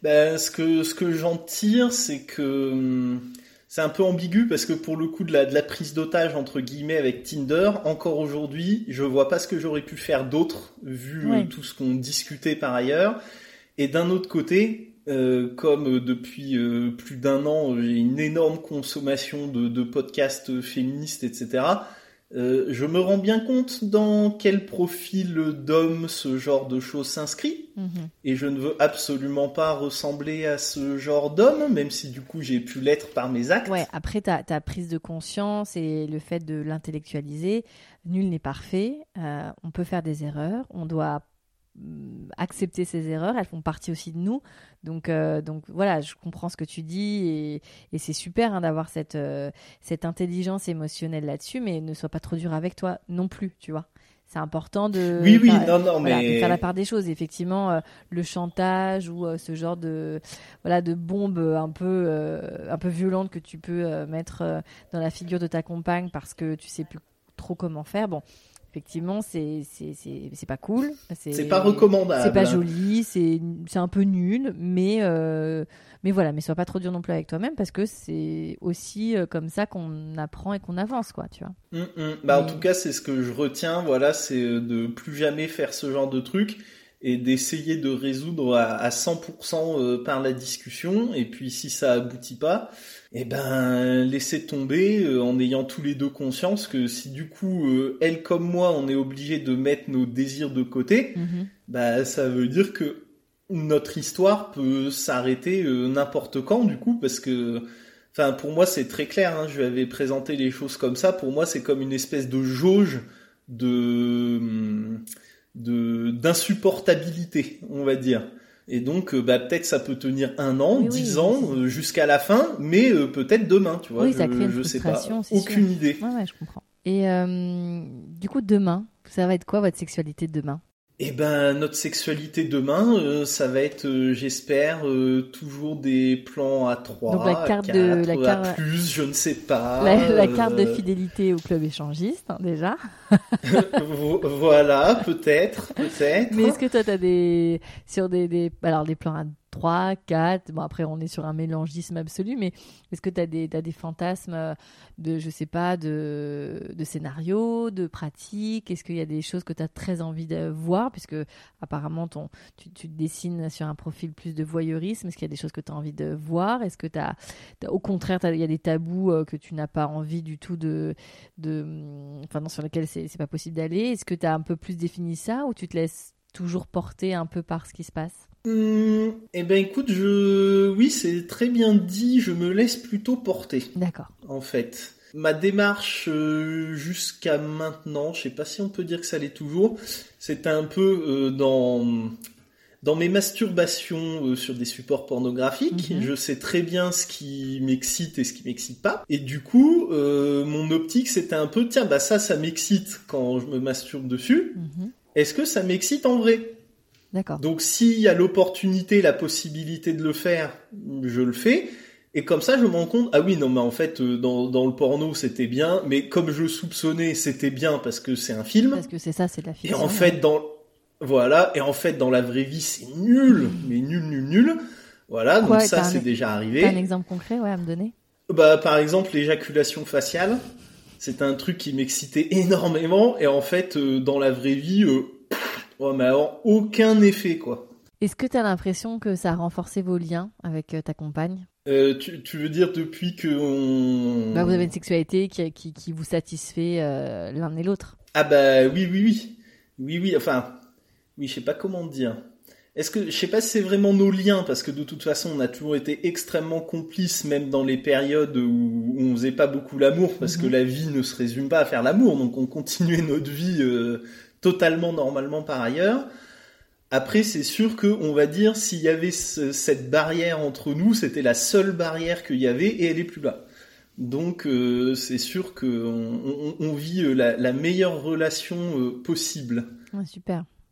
Ben, ce que ce que j'en tire, c'est que hum, c'est un peu ambigu parce que pour le coup de la de la prise d'otage entre guillemets avec Tinder, encore aujourd'hui, je vois pas ce que j'aurais pu faire d'autre vu Ouais. euh, tout ce qu'on discutait par ailleurs. Et d'un autre côté, euh, comme euh, depuis euh, plus d'un an, euh, j'ai une énorme consommation de, de podcasts féministes, et cetera. Euh, je me rends bien compte dans quel profil d'homme ce genre de choses s'inscrit. Mhm. Et je ne veux absolument pas ressembler à ce genre d'homme, même si du coup j'ai pu l'être par mes actes. Ouais, après ta, ta prise de conscience et le fait de l'intellectualiser, nul n'est parfait. Euh, on peut faire des erreurs, on doit hum, accepter ces erreurs, elles font partie aussi de nous. Donc, euh, donc voilà, je comprends ce que tu dis et, et c'est super hein, d'avoir cette, euh, cette intelligence émotionnelle là-dessus, mais ne sois pas trop dur avec toi non plus, tu vois. C'est important de, Oui, oui, faire, non, non, voilà, mais... de faire la part des choses. Effectivement, euh, le chantage ou euh, ce genre de, voilà, de bombe un peu, euh, un peu violente que tu peux euh, mettre euh, dans la figure de ta compagne parce que tu sais plus trop comment faire. Bon, effectivement, c'est, c'est, c'est, c'est pas cool. C'est, C'est pas recommandable. c'est pas joli, c'est, c'est un peu nul, mais, euh, mais voilà, mais sois pas trop dur non plus avec toi-même parce que c'est aussi euh, comme ça qu'on apprend et qu'on avance, quoi, tu vois. Hum, hum. Bah, en Mais- tout cas, c'est ce que je retiens, voilà, c'est euh, de plus jamais faire ce genre de truc et d'essayer de résoudre à, à cent pour cent euh, par la discussion. Et puis, si ça aboutit pas, eh ben, laisser tomber euh, en ayant tous les deux conscience que si du coup, euh, elle comme moi, on est obligé de mettre nos désirs de côté, Mhm. bah, ça veut dire que notre histoire peut s'arrêter euh, n'importe quand, du coup, parce que, enfin, pour moi, c'est très clair, hein, je lui avais présenté les choses comme ça. Pour moi, c'est comme une espèce de jauge de, de, d'insupportabilité, on va dire. Et donc, euh, bah, peut-être ça peut tenir un an, Oui, dix oui, ans, oui, euh, jusqu'à la fin, mais euh, peut-être demain, tu vois. Oui, je, ça crée une je sais pas. frustration, c'est Aucune sûr. idée. Ouais, ouais, je comprends. Et euh, du coup, demain, ça va être quoi votre sexualité de demain? Eh ben, notre sexualité demain, euh, ça va être, euh, j'espère, euh, toujours des plans à trois, Donc la à carte quatre, de- la à carte- plus, je ne sais pas. La, la carte de euh, fidélité au club échangiste, hein, déjà. vo- voilà, peut-être, peut-être. Mais est-ce que toi, t'as des, sur des, des, alors des plans à trois, quatre, bon après on est sur un mélangisme absolu, mais est-ce que t'as des, t'as des fantasmes euh, de, je sais pas, de, de scénarios, de pratiques? Est-ce qu'il y a des choses que t'as très envie de voir, puisque apparemment ton, tu, tu te dessines sur un profil plus de voyeurisme? Est-ce qu'il y a des choses que t'as envie de voir? Est-ce que t'as, t'as- au contraire, t'as- il y a des tabous euh, que tu n'as pas envie du tout de, de, enfin non, sur lesquels c'est, c'est pas possible d'aller? Est-ce que t'as un peu plus défini ça ou tu te laisses toujours porter un peu par ce qui se passe? Hum, eh ben, écoute, je, oui, c'est très bien dit. Je me laisse plutôt porter, D'accord. en fait. Ma démarche euh, jusqu'à maintenant, je sais pas si on peut dire que ça l'est toujours. C'était un peu euh, dans dans mes masturbations euh, sur des supports pornographiques. Mhm. Je sais très bien ce qui m'excite et ce qui m'excite pas. Et du coup, euh, mon optique c'était un peu, tiens, bah ça, ça m'excite quand je me masturbe dessus. Mhm. Est-ce que ça m'excite en vrai? D'accord. Donc s'il y a l'opportunité, la possibilité de le faire, je le fais. Et comme ça, je me rends compte, ah oui, non, mais en fait, euh, dans, dans le porno, c'était bien, mais comme je soupçonnais, c'était bien parce que c'est un film. Parce que c'est ça, c'est de la Et fiction. en fait, dans, voilà, et en fait, dans la vraie vie, c'est nul, mais nul, nul, nul. Voilà, Quoi, donc ça, t'as un- c'est déjà T'as un arrivé. exemple concret, ouais, à me donner? Bah, par exemple, l'éjaculation faciale, c'est un truc qui m'excitait énormément, et en fait, euh, dans la vraie vie, euh, pff, ouais, mais alors, aucun effet, quoi. Est-ce que t'as l'impression que ça a renforcé vos liens avec euh, ta compagne? Euh, tu, tu veux dire depuis que on... Bah, vous avez une sexualité qui, qui, qui vous satisfait euh, l'un et l'autre. Ah bah oui, oui, oui. Oui, oui, enfin... Oui, je sais pas comment te dire. Est-ce que... Je sais pas si c'est vraiment nos liens, parce que de toute façon, on a toujours été extrêmement complices, même dans les périodes où, où on faisait pas beaucoup l'amour, parce Mhm. que la vie ne se résume pas à faire l'amour, donc on continuait notre vie euh, totalement normalement par ailleurs. Après, c'est sûr que, on va dire, s'il y avait ce- cette barrière entre nous, c'était la seule barrière qu'il y avait et elle est plus là. Donc, euh, c'est sûr que on, on- on vit euh, la, la meilleure relation euh, possible. Ouais, super.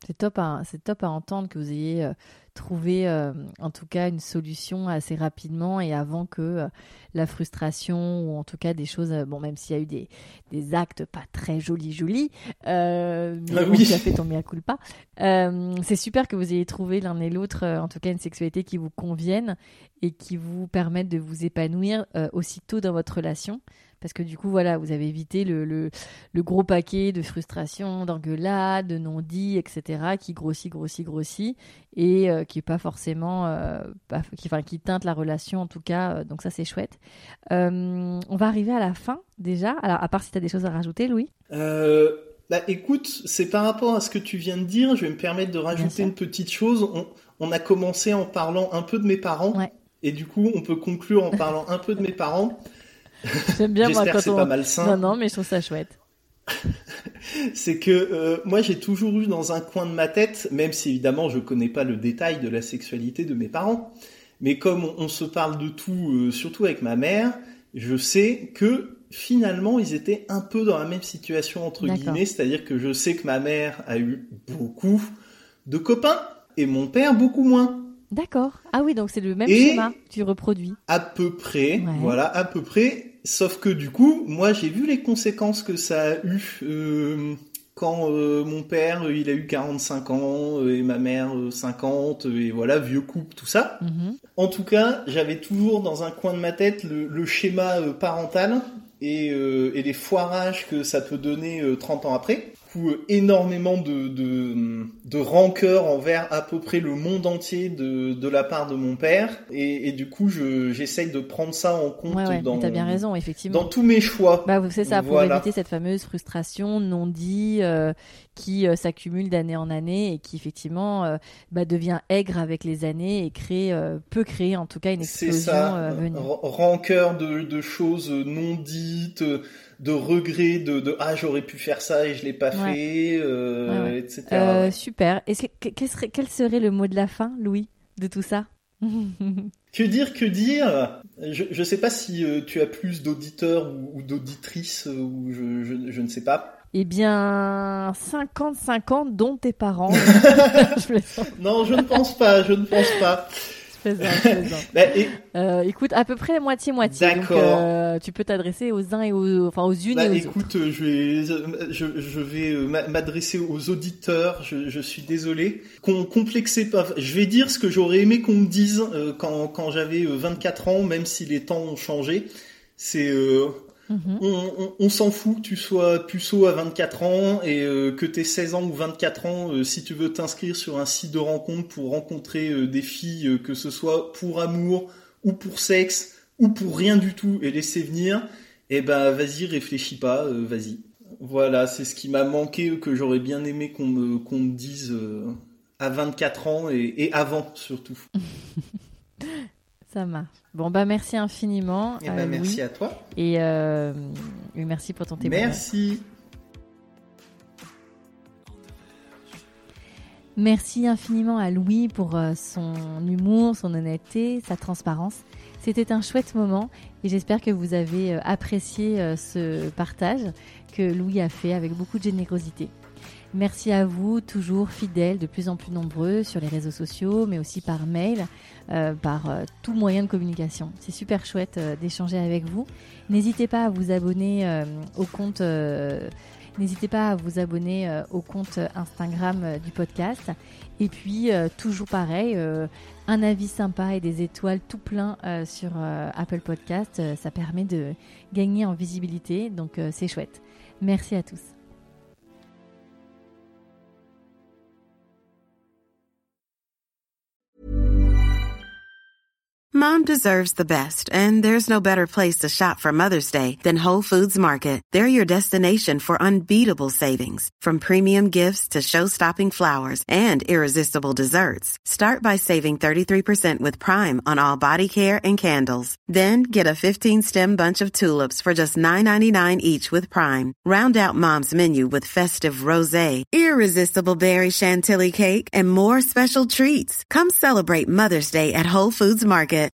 C'est top à, c'est top à entendre que vous ayez euh, trouvé euh, en tout cas une solution assez rapidement et avant que euh, la frustration ou en tout cas des choses, euh, bon même s'il y a eu des, des actes pas très jolis jolis, euh, mais ah bon, oui. tu as fait ton mea culpa. Euh, c'est super que vous ayez trouvé l'un et l'autre euh, en tout cas une sexualité qui vous convienne et qui vous permette de vous épanouir euh, aussitôt dans votre relation. Parce que du coup, voilà, vous avez évité le, le, le gros paquet de frustration, d'engueulades, de non-dits, et cetera, qui grossit, grossit, grossit, et euh, qui est pas forcément, euh, pas, qui, enfin, qui teinte la relation en tout cas. Euh, donc ça, c'est chouette. Euh, on va arriver à la fin déjà. Alors, à part si tu as des choses à rajouter, Louis. Euh, bah, écoute, c'est par rapport à ce que tu viens de dire, je vais me permettre de rajouter une petite chose. On, on a commencé en parlant un peu de mes parents, ouais. et du coup, on peut conclure en parlant un peu de mes parents. J'aime bien moi J'espère quand que c'est on... pas malsain. Non, non, mais je trouve ça chouette. C'est que euh, moi j'ai toujours eu dans un coin de ma tête, même si évidemment je connais pas le détail de la sexualité de mes parents, mais comme on, on se parle de tout, euh, surtout avec ma mère, je sais que finalement ils étaient un peu dans la même situation entre D'accord. guillemets, c'est-à-dire que je sais que ma mère a eu beaucoup de copains et mon père beaucoup moins. D'accord. Ah oui, donc c'est le même et schéma, tu reproduis. À peu près, ouais. voilà, à peu près. Sauf que du coup, moi j'ai vu les conséquences que ça a eu euh, quand euh, mon père il a eu quarante-cinq ans euh, et ma mère euh, cinquante et voilà, vieux couple, tout ça. Mm-hmm. En tout cas, j'avais toujours dans un coin de ma tête le, le schéma euh, parental et, euh, et les foirages que ça peut donner euh, trente ans après. Du coup, euh, énormément de, de, de rancœur envers à peu près le monde entier de, de la part de mon père. Et, et du coup, je, j'essaye de prendre ça en compte ouais, ouais, dans, t'as bien raison, effectivement. dans tous mes choix. Bah, c'est ça, voilà. pour éviter cette fameuse frustration non dit euh, qui euh, s'accumule d'année en année et qui effectivement euh, bah, devient aigre avec les années et crée, euh, peut créer en tout cas une explosion c'est ça, euh, venue. R- rancœur de, de choses non dites, de regrets de, de ah j'aurais pu faire ça et je l'ai pas ouais. fait, euh, ouais, ouais. et cetera. Euh, ouais. Super. Est-ce que, quel, serait, quel serait le mot de la fin, Louis, de tout ça? Que dire, que dire? Je je sais pas si euh, tu as plus d'auditeurs ou, ou d'auditrices euh, ou je, je je ne sais pas. Eh bien, cinquante cinquante, dont tes parents. je non, je ne pense pas, je ne pense pas. Je plaisante, je plaisante. bah, et... euh, écoute, à peu près moitié-moitié. D'accord. Donc, euh, tu peux t'adresser aux uns et aux, enfin, aux unes bah, et aux écoute, autres. je vais, je, je vais m'adresser aux auditeurs. Je, je suis désolé. Qu'on complexait pas. Je vais dire ce que j'aurais aimé qu'on me dise euh, quand, quand j'avais vingt-quatre ans, même si les temps ont changé. C'est, euh, mm-hmm. on, on, on s'en fout que tu sois puceau à vingt-quatre ans et euh, que t'aies seize ans ou vingt-quatre ans. Euh, si tu veux t'inscrire sur un site de rencontre pour rencontrer euh, des filles, euh, que ce soit pour amour ou pour sexe ou pour rien du tout et laisser venir, eh ben vas-y, réfléchis pas, euh, vas-y. Voilà, c'est ce qui m'a manqué, que j'aurais bien aimé qu'on me, qu'on me dise euh, à vingt-quatre ans et, et avant surtout. Ça marche. Bon, bah merci infiniment. Et bah, merci Louis. À toi. Et, euh, et merci pour ton témoignage. Merci. Merci infiniment à Louis pour euh, son humour, son honnêteté, sa transparence. C'était un chouette moment et j'espère que vous avez euh, apprécié euh, ce partage que Louis a fait avec beaucoup de générosité. Merci à vous, toujours fidèles, de plus en plus nombreux sur les réseaux sociaux, mais aussi par mail, euh, par euh, tout moyen de communication. C'est super chouette euh, d'échanger avec vous. N'hésitez pas à vous abonner euh, au compte, euh, n'hésitez pas à vous abonner euh, au compte Instagram euh, du podcast. Et puis euh, toujours pareil, euh, un avis sympa et des étoiles tout plein euh, sur euh, Apple Podcast, euh, ça permet de gagner en visibilité, donc euh, c'est chouette. Merci à tous. Mom deserves the best, and there's no better place to shop for Mother's Day than Whole Foods Market. They're your destination for unbeatable savings, from premium gifts to show-stopping flowers and irresistible desserts. Start by saving thirty-three percent with Prime on all body care and candles. Then get a fifteen-stem bunch of tulips for just nine ninety-nine each with Prime. Round out Mom's menu with festive rosé, irresistible berry chantilly cake, and more special treats. Come celebrate Mother's Day at Whole Foods Market.